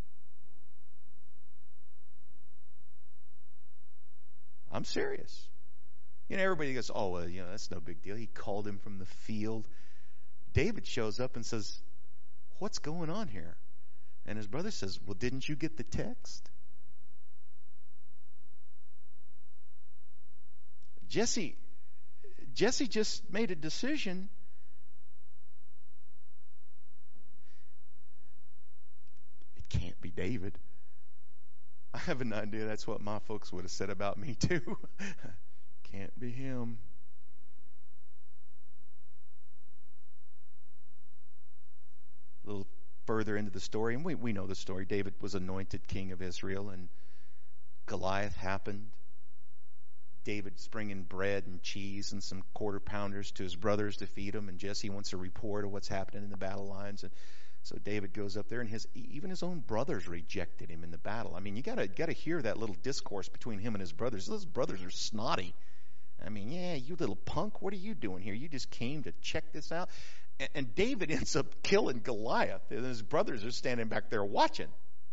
I'm serious. You know, everybody goes, oh, well, you know, that's no big deal. He called him from the field. David shows up and says, what's going on here? And his brother says, well, didn't you get the text? Jesse, Jesse just made a decision. It can't be David. I have an idea that's what my folks would have said about me too. Can't be him. A little further into the story, and we, we know the story. David was anointed king of Israel, and Goliath happened. David's bringing bread and cheese and some quarter pounders to his brothers to feed them, and Jesse wants a report of what's happening in the battle lines. And so David goes up there, and his even his own brothers rejected him in the battle. I mean, you gotta gotta hear that little discourse between him and his brothers. Those brothers are snotty. I mean, yeah, you little punk, what are you doing here? You just came to check this out. And, and David ends up killing Goliath, and his brothers are standing back there watching.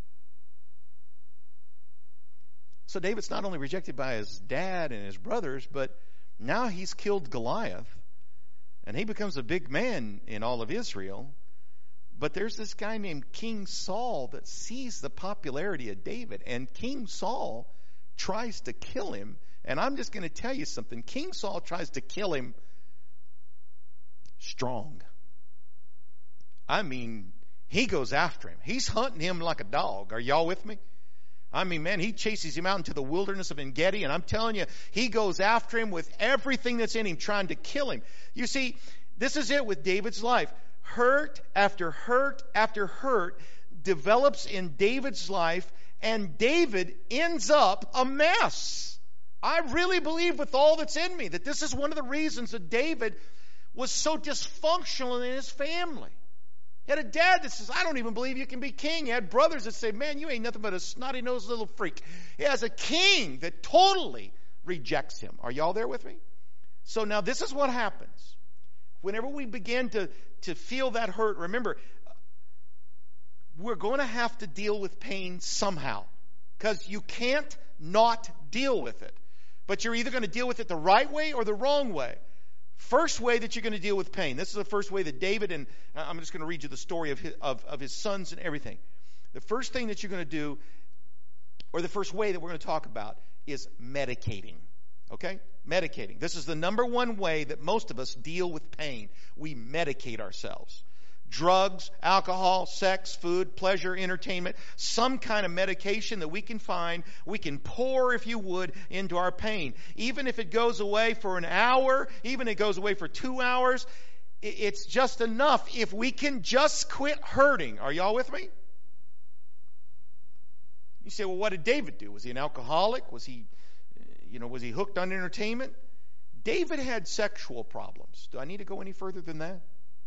So David's not only rejected by his dad and his brothers, but now he's killed Goliath, and he becomes a big man in all of Israel. But there's this guy named King Saul that sees the popularity of David, and King Saul tries to kill him. And I'm just going to tell you something. King Saul tries to kill him strong. I mean, he goes after him. He's hunting him like a dog. Are y'all with me? I mean, man, he chases him out into the wilderness of En-Gedi, and I'm telling you, he goes after him with everything that's in him, trying to kill him. You see, this is it with David's life. Hurt after hurt after hurt develops in David's life, and David ends up a mess. I really believe with all that's in me that this is one of the reasons that David was so dysfunctional in his family. He had a dad that says, I don't even believe you can be king. He had brothers that say, man, you ain't nothing but a snotty-nosed little freak. He has a king that totally rejects him. Are y'all there with me? So now this is what happens. Whenever we begin to, to feel that hurt, remember, we're going to have to deal with pain somehow. Because you can't not deal with it. But you're either going to deal with it the right way or the wrong way. First way that you're going to deal with pain. This is the first way that David, and I'm just going to read you the story of his, of, of his sons and everything. The first thing that you're going to do, or the first way that we're going to talk about, is medicating. Okay? Medicating. This is the number one way that most of us deal with pain. We medicate ourselves. drugs, alcohol, sex, food, pleasure, entertainment, some kind of medication that we can find, we can pour, if you would, into our pain. Even if it goes away for an hour, even if it goes away for two hours, it's just enough if we can just quit hurting. Are y'all with me? You say, well, what did David do? Was he an alcoholic? Was he, you know, was he hooked on entertainment? David had sexual problems. Do I need to go any further than that?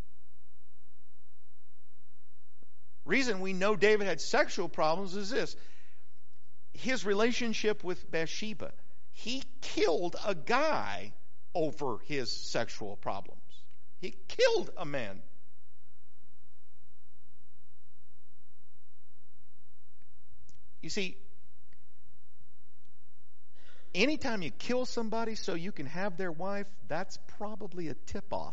Reason we know David had sexual problems is this. His relationship with Bathsheba. He killed a guy over his sexual problems. He killed a man. You see, anytime you kill somebody so you can have their wife, that's probably a tip-off.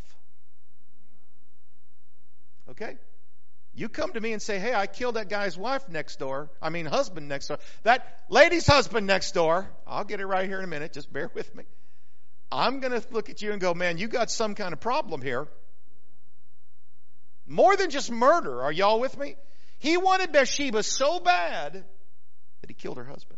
Okay? You come to me and say, hey, I killed that guy's wife next door. I mean, husband next door. That lady's husband next door. I'll get it right here in a minute. Just bear with me. I'm going to look at you and go, man, you got some kind of problem here. More than just murder. Are y'all with me? He wanted Bathsheba so bad that he killed her husband.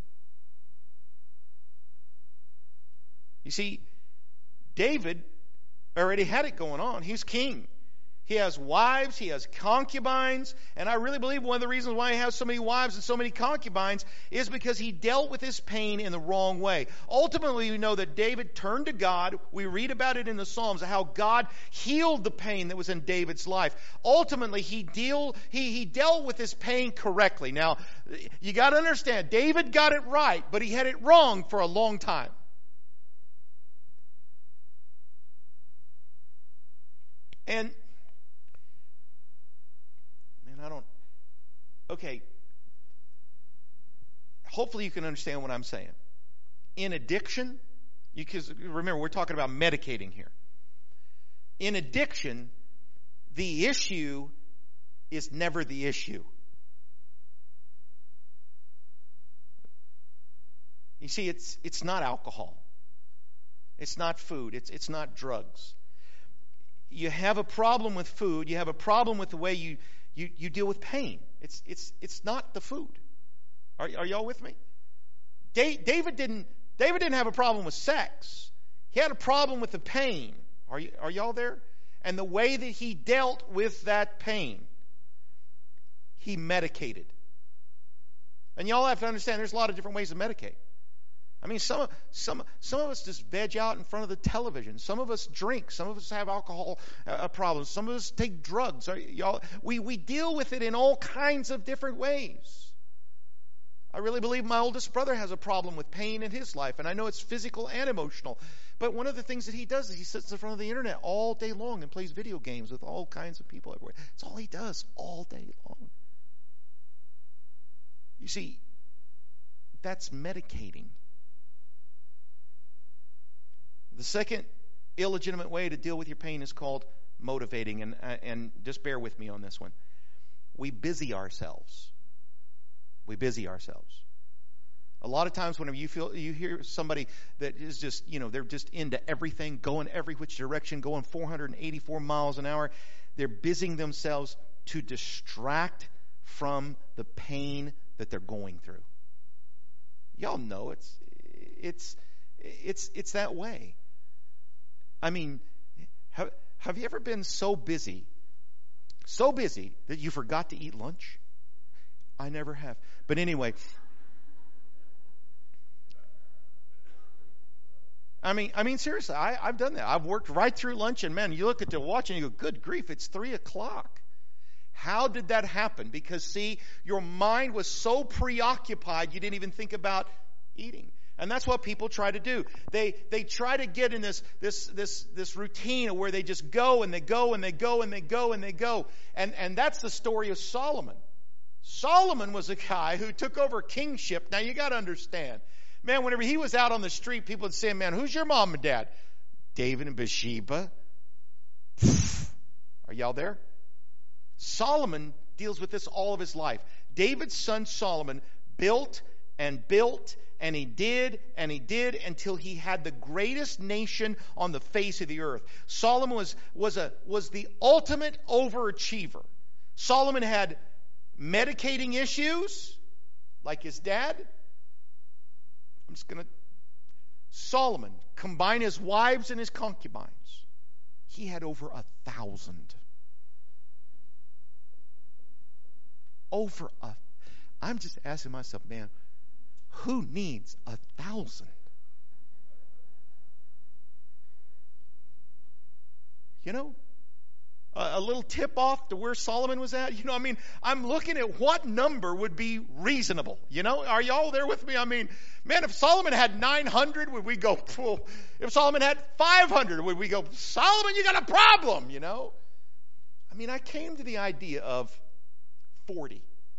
You see, David already had it going on. He's king. He has wives, he has concubines, and I really believe one of the reasons why he has so many wives and so many concubines is because he dealt with his pain in the wrong way. Ultimately, we know that David turned to God. We read about it in the Psalms, how God healed the pain that was in David's life. Ultimately, he deal he he dealt with his pain correctly. Now, you got to understand, David got it right, but he had it wrong for a long time. And I don't, okay, hopefully you can understand what I'm saying. In addiction, because remember, we're talking about medicating here. In addiction, the issue is never the issue. You see, it's it's not alcohol. It's not food. It's it's not drugs. You have a problem with food. You have a problem with the way you You, you deal with pain. It's it's it's not the food. Are, are y'all with me? Da- David didn't David didn't have a problem with sex. He had a problem with the pain. Are you are y'all there? And the way that he dealt with that pain, he medicated. And y'all have to understand, there's a lot of different ways to medicate. I mean, some some some of us just veg out in front of the television. Some of us drink. Some of us have alcohol uh, problems. Some of us take drugs. Y'all, we we deal with it in all kinds of different ways. I really believe my oldest brother has a problem with pain in his life, and I know it's physical and emotional. But one of the things that he does is he sits in front of the internet all day long and plays video games with all kinds of people everywhere. That's all he does all day long. You see, that's medicating. The second illegitimate way to deal with your pain is called motivating, and and just bear with me on this one. We busy ourselves. We busy ourselves. A lot of times whenever you feel you hear somebody that is just, you know, they're just into everything, going every which direction, going four hundred eighty-four miles an hour, they're busying themselves to distract from the pain that they're going through. Y'all know it's it's it's it's that way. I mean, have, have you ever been so busy, so busy that you forgot to eat lunch? I never have. But anyway, I mean, I mean, seriously, I, I've done that. I've worked right through lunch, and man, you look at the watch and you go, good grief, it's three o'clock. How did that happen? Because, see, your mind was so preoccupied you didn't even think about eating. And that's what people try to do. They they try to get in this this this this routine where they just go and they go and they go and they go and they go. And and that's the story of Solomon. Solomon was a guy who took over kingship. Now you got to understand, man. Whenever he was out on the street, people would say, "Man, who's your mom and dad?" David and Bathsheba. Are y'all there? Solomon deals with this all of his life. David's son Solomon built and built and he did and he did until he had the greatest nation on the face of the earth. Solomon was, was, a, was the ultimate overachiever. Solomon had medicating issues like his dad. I'm just going to... Solomon combined his wives and his concubines. He had over a thousand. Over a... I'm just asking myself, man, who needs a thousand? You know, a, a little tip off to where Solomon was at. You know, I mean, I'm looking at what number would be reasonable. You know, are y'all there with me? I mean, man, if Solomon had nine hundred, would we go, well, if Solomon had five hundred, would we go, Solomon, you got a problem, you know? I mean, I came to the idea of forty.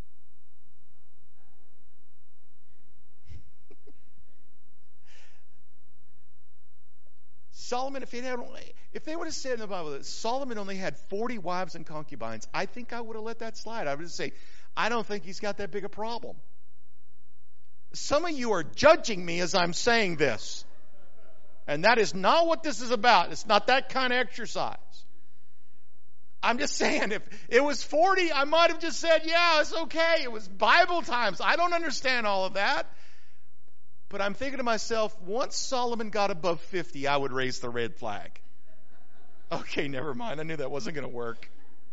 Solomon, if, he had only, if they would have said in the Bible that Solomon only had forty wives and concubines, I think I would have let that slide. I would just say, I don't think he's got that big a problem. Some of you are judging me as I'm saying this. And that is not what this is about. It's not that kind of exercise. I'm just saying, if it was forty, I might have just said, yeah, it's okay. It was Bible times. I don't understand all of that. But I'm thinking to myself, once Solomon got above fifty, I would raise the red flag. Okay, never mind. I knew that wasn't going to work.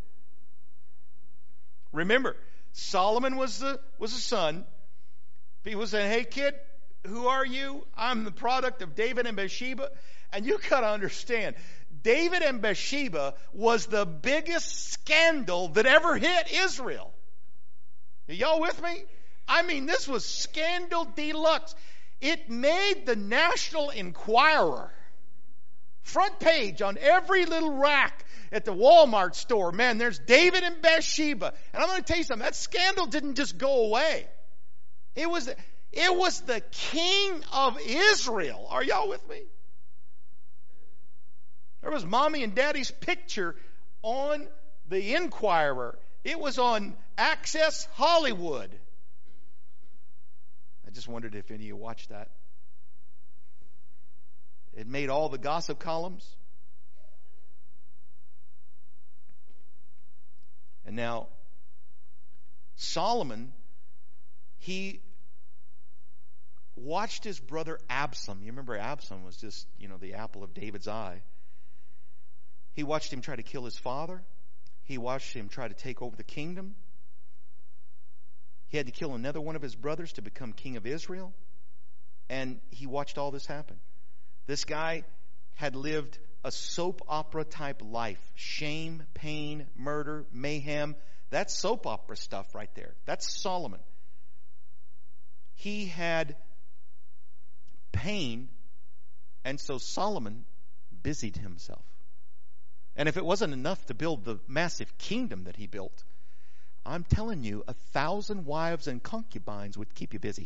Remember, Solomon was the was a son. People saying, hey kid, who are you? I'm the product of David and Bathsheba. And you got to understand, David and Bathsheba was the biggest scandal that ever hit Israel. Are y'all with me? I mean, this was scandal deluxe. It made the National Enquirer front page on every little rack at the Walmart store. Man, there's David and Bathsheba. And I'm going to tell you something. That scandal didn't just go away. It was, it was the king of Israel. Are y'all with me? There was mommy and daddy's picture on the Enquirer. It was on Access Hollywood. I just wondered if any of you watched that. It made all the gossip columns. And now, Solomon, he watched his brother Absalom. You remember Absalom was just, you know, the apple of David's eye. He watched him try to kill his father. He watched him try to take over the kingdom. He had to kill another one of his brothers to become king of Israel. And he watched all this happen. This guy had lived a soap opera type life. Shame, pain, murder, mayhem. That's soap opera stuff right there. That's Solomon. He had pain, and so Solomon busied himself. And if it wasn't enough to build the massive kingdom that he built, I'm telling you, a thousand wives and concubines would keep you busy.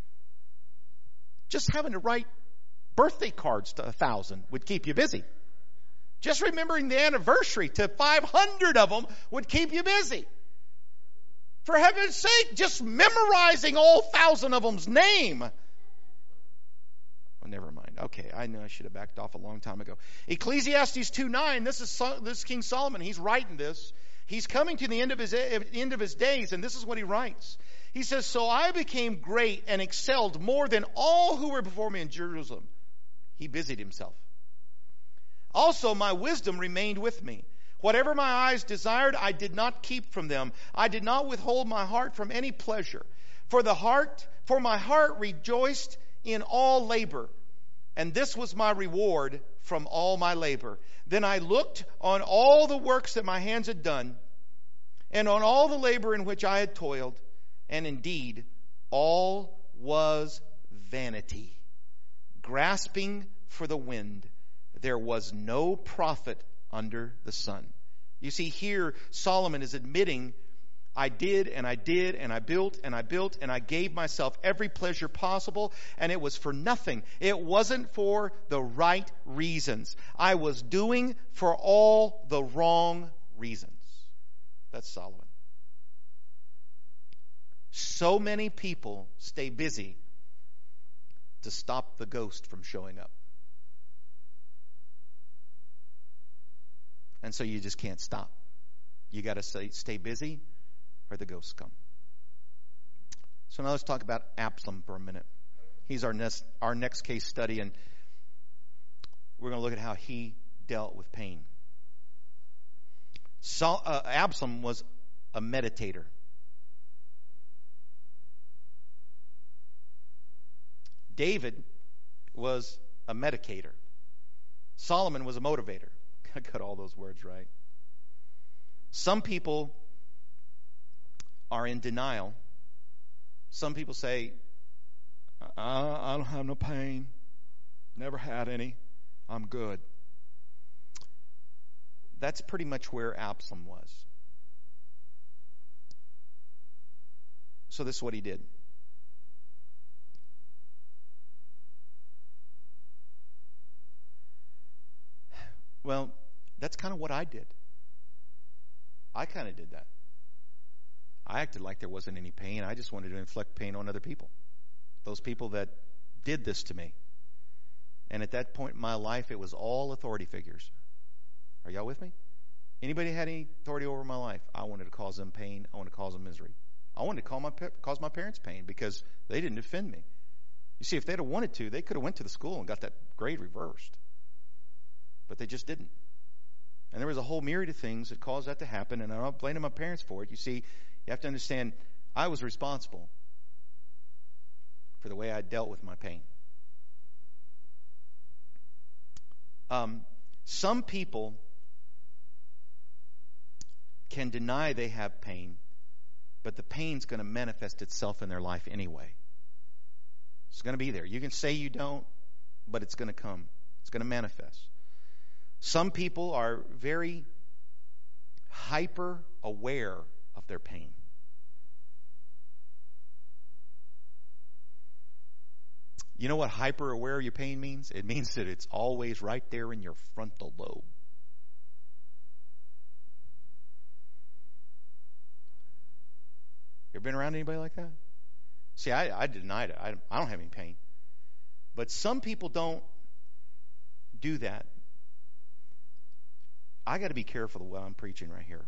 Just having to write birthday cards to a thousand would keep you busy. Just remembering the anniversary to five hundred of them would keep you busy. For heaven's sake, just memorizing all thousand of them's name. Oh, never mind. Okay, I know I should have backed off a long time ago. Ecclesiastes two nine, this is, this is King Solomon. He's writing this. He's coming to the end of his end of his days, and this is what he writes. He says, so I became great and excelled more than all who were before me in Jerusalem. He busied himself. Also, my wisdom remained with me. Whatever my eyes desired, I did not keep from them. I did not withhold my heart from any pleasure. For the heart, for my heart rejoiced in all labor, and this was my reward from all my labor. Then I looked on all the works that my hands had done, and on all the labor in which I had toiled, and indeed all was vanity, grasping for the wind. There was no profit under the sun. You see, here Solomon is admitting, I did and I did and I built and I built and I gave myself every pleasure possible, and it was for nothing. It wasn't for the right reasons. I was doing for all the wrong reasons. That's Solomon. So many people stay busy to stop the ghost from showing up. And so you just can't stop. You got to stay, stay busy or the ghosts come. So now let's talk about Absalom for a minute. He's our next, our next case study, and we're going to look at how he dealt with pain. Saul, uh, Absalom was a meditator. David was a medicator. Solomon was a motivator. I got all those words right. Some people are in denial. Some people say, I, I don't have no pain. Never had any. I'm good. That's pretty much where Absalom was. So this is what he did. Well, that's kind of what I did. I kind of did that. I acted like there wasn't any pain. I just wanted to inflict pain on other people. Those people that did this to me. And at that point in my life, it was all authority figures. Are y'all with me? Anybody had any authority over my life? I wanted to cause them pain. I wanted to cause them misery. I wanted to call my, cause my parents pain because they didn't defend me. You see, if they'd have wanted to, they could have went to the school and got that grade reversed. But they just didn't. And there was a whole myriad of things that caused that to happen, and I'm not blaming my parents for it. You see, you have to understand, I was responsible for the way I dealt with my pain. Um, some people can deny they have pain, but the pain's going to manifest itself in their life anyway. It's going to be there. You can say you don't, but it's going to come. It's going to manifest. Some people are very hyper aware of their pain. You know what hyper aware of your pain means? It means that it's always right there in your frontal lobe. You ever been around anybody like that? See, I, I denied it. I, I don't have any pain. But some people don't do that. I got to be careful of what I'm preaching right here.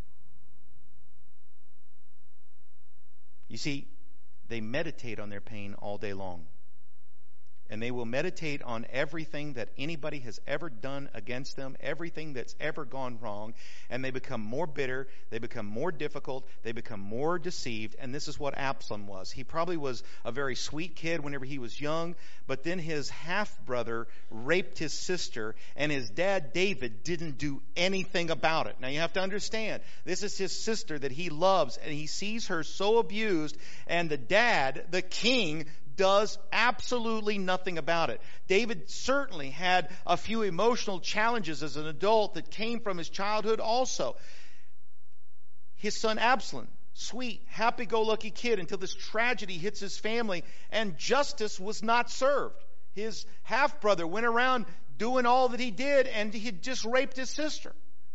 You see, they meditate on their pain all day long. And they will meditate on everything that anybody has ever done against them, everything that's ever gone wrong, and they become more bitter, they become more difficult, they become more deceived, and this is what Absalom was. He probably was a very sweet kid whenever he was young, but then his half-brother raped his sister, and his dad, David, didn't do anything about it. Now you have to understand, this is his sister that he loves, and he sees her so abused, and the dad, the king, does absolutely nothing about it. David certainly had a few emotional challenges as an adult that came from his childhood also. His son Absalom, sweet, happy-go-lucky kid until this tragedy hits his family and justice was not served. His half-brother went around doing all that he did and he had just raped his sister.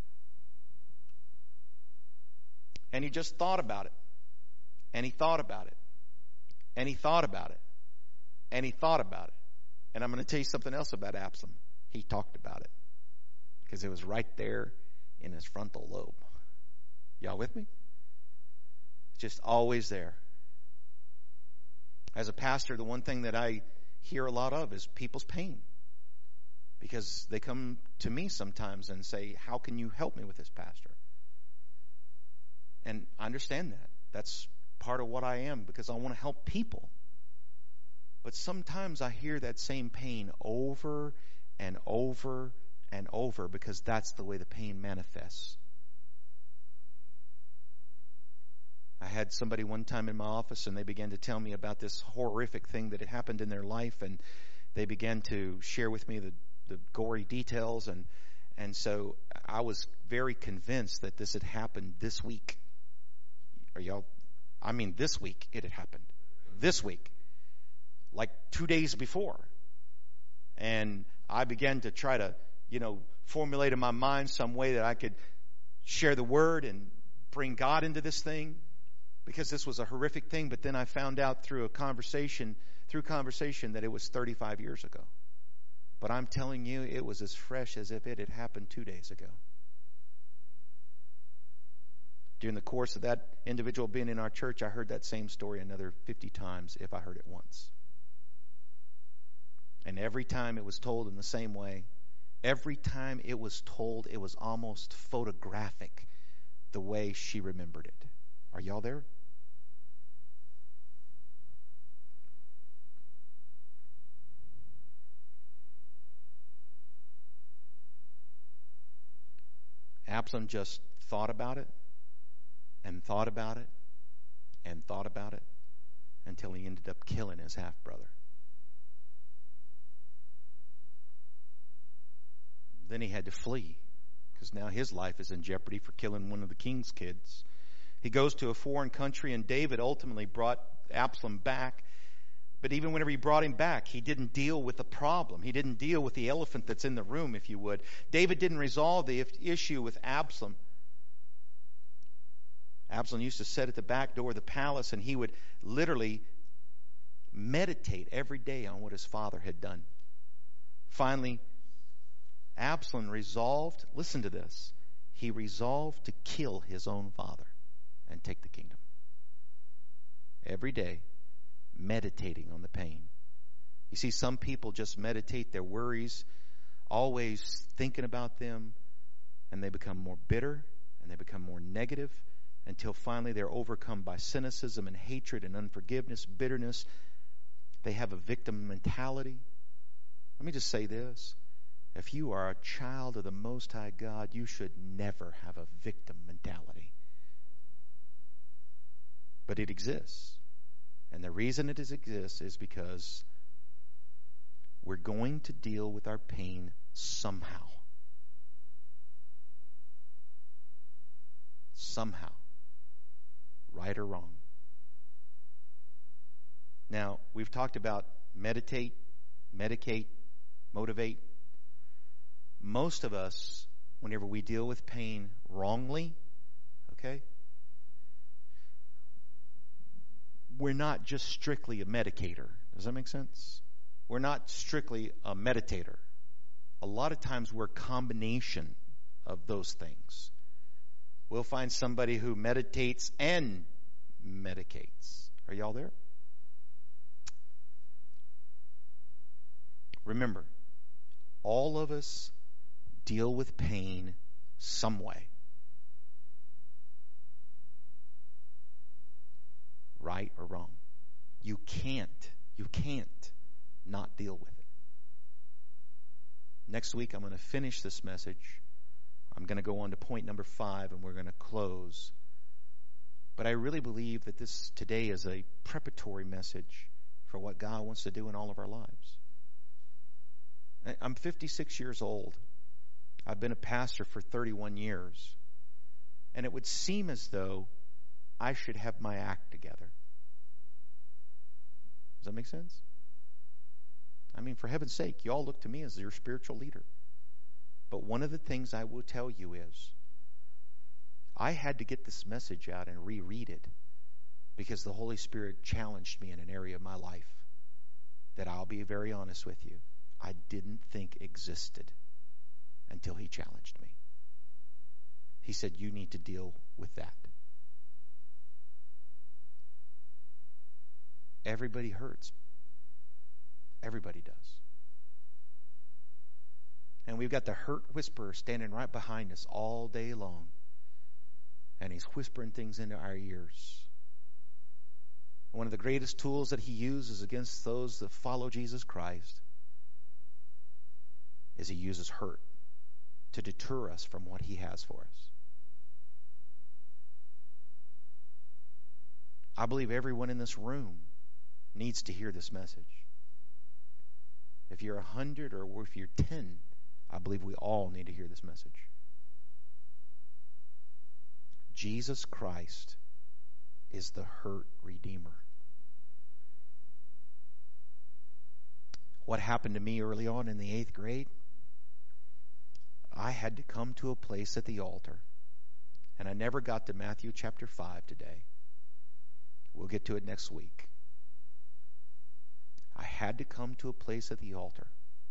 And he just thought about it. And he thought about it. And he thought about it. And he thought about it. And I'm going to tell you something else about Absalom. He talked about it. Because it was right there in his frontal lobe. Y'all with me? It's just always there. As a pastor, the one thing that I hear a lot of is people's pain. Because they come to me sometimes and say, how can you help me with this, Pastor? And I understand that. That's part of what I am because I want to help people. But sometimes I hear that same pain over and over and over because that's the way the pain manifests. I had somebody one time in my office and they began to tell me about this horrific thing that had happened in their life, and they began to share with me the, the gory details, and and so I was very convinced that this had happened this week. Are y'all I mean, this week it had happened. This week. Like two days before. And I began to try to, you know, formulate in my mind some way that I could share the word and bring God into this thing. Because this was a horrific thing. But then I found out through a conversation through conversation that it was thirty-five years ago. But I'm telling you, it was as fresh as if it had happened two days ago. During the course of that individual being in our church, I heard that same story another fifty times if I heard it once. And every time it was told in the same way. Every time it was told, it was almost photographic the way she remembered it. Are y'all there? Absalom just thought about it and thought about it and thought about it until he ended up killing his half-brother. Then he had to flee because now his life is in jeopardy for killing one of the king's kids. He goes to a foreign country, and David ultimately brought Absalom back. But even whenever he brought him back, he didn't deal with the problem. He didn't deal with the elephant that's in the room, if you would. David didn't resolve the issue with Absalom. Absalom used to sit at the back door of the palace, and he would literally meditate every day on what his father had done. Finally, Absalom resolved, listen to this, he resolved to kill his own father and take the kingdom. Every day, meditating on the pain. You see, some people just meditate their worries, always thinking about them, and they become more bitter and they become more negative until finally they're overcome by cynicism and hatred and unforgiveness, bitterness. They have a victim mentality. Let me just say this. If you are a child of the Most High God, you should never have a victim mentality. But it exists. And the reason it is, exists is because we're going to deal with our pain somehow. Somehow. Right or wrong. Now, we've talked about meditate, medicate, motivate. Most of us, whenever we deal with pain wrongly, okay, we're not just strictly a medicator. Does that make sense? We're not strictly a meditator. A lot of times we're a combination of those things. We'll find somebody who meditates and medicates. Are y'all there? Remember, all of us deal with pain some way. Right or wrong. You can't, you can't not deal with it. Next week I'm going to finish this message. I'm going to go on to point number five and we're going to close. But I really believe that this today is a preparatory message for what God wants to do in all of our lives. I'm fifty-six years old. I've been a pastor for thirty-one years. And it would seem as though I should have my act together. Does that make sense? I mean, for heaven's sake, you all look to me as your spiritual leader. But one of the things I will tell you is, I had to get this message out and reread it because the Holy Spirit challenged me in an area of my life that, I'll be very honest with you, I didn't think existed until He challenged me. He said, you need to deal with that. Everybody hurts. Everybody does. And we've got the hurt whisperer standing right behind us all day long. And he's whispering things into our ears. One of the greatest tools that he uses against those that follow Jesus Christ is he uses hurt to deter us from what he has for us. I believe everyone in this room needs to hear this message. If you're a hundred or if you're ten, I believe we all need to hear this message. Jesus Christ is the hurt Redeemer. What happened to me early on in the eighth grade? I had to come to a place at the altar, and I never got to Matthew chapter five today. We'll get to it next week. I had to come to a place at the altar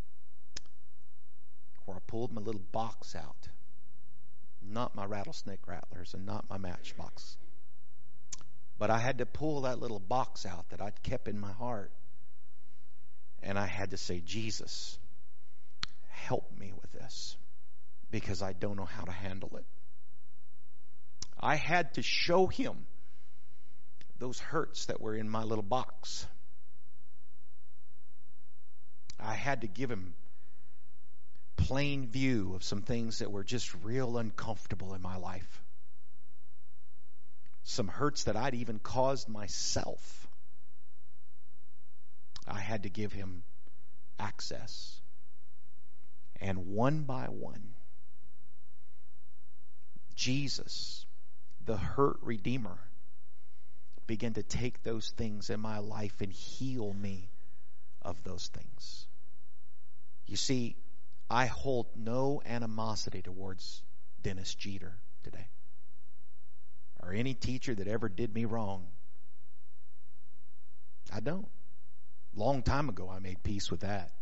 where I pulled my little box out. Not my rattlesnake rattlers and not my matchbox. But I had to pull that little box out that I'd kept in my heart. And I had to say, Jesus, help me with this, because I don't know how to handle it. I had to show him those hurts that were in my little box. I had to give him plain view of some things that were just real uncomfortable in my life. Some hurts that I'd even caused myself. I had to give him access. And one by one, Jesus, the hurt Redeemer, began to take those things in my life and heal me of those things. You see, I hold no animosity towards Dennis Jeter today, or any teacher that ever did me wrong. I don't. Long time ago, I made peace with that.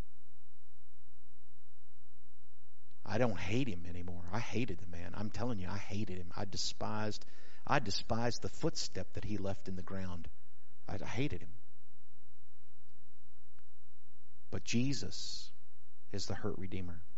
I don't hate him anymore. I hated the man. I'm telling you, I hated him. I despised, I despised the footstep that he left in the ground. I, I hated him. But Jesus is the hurt Redeemer.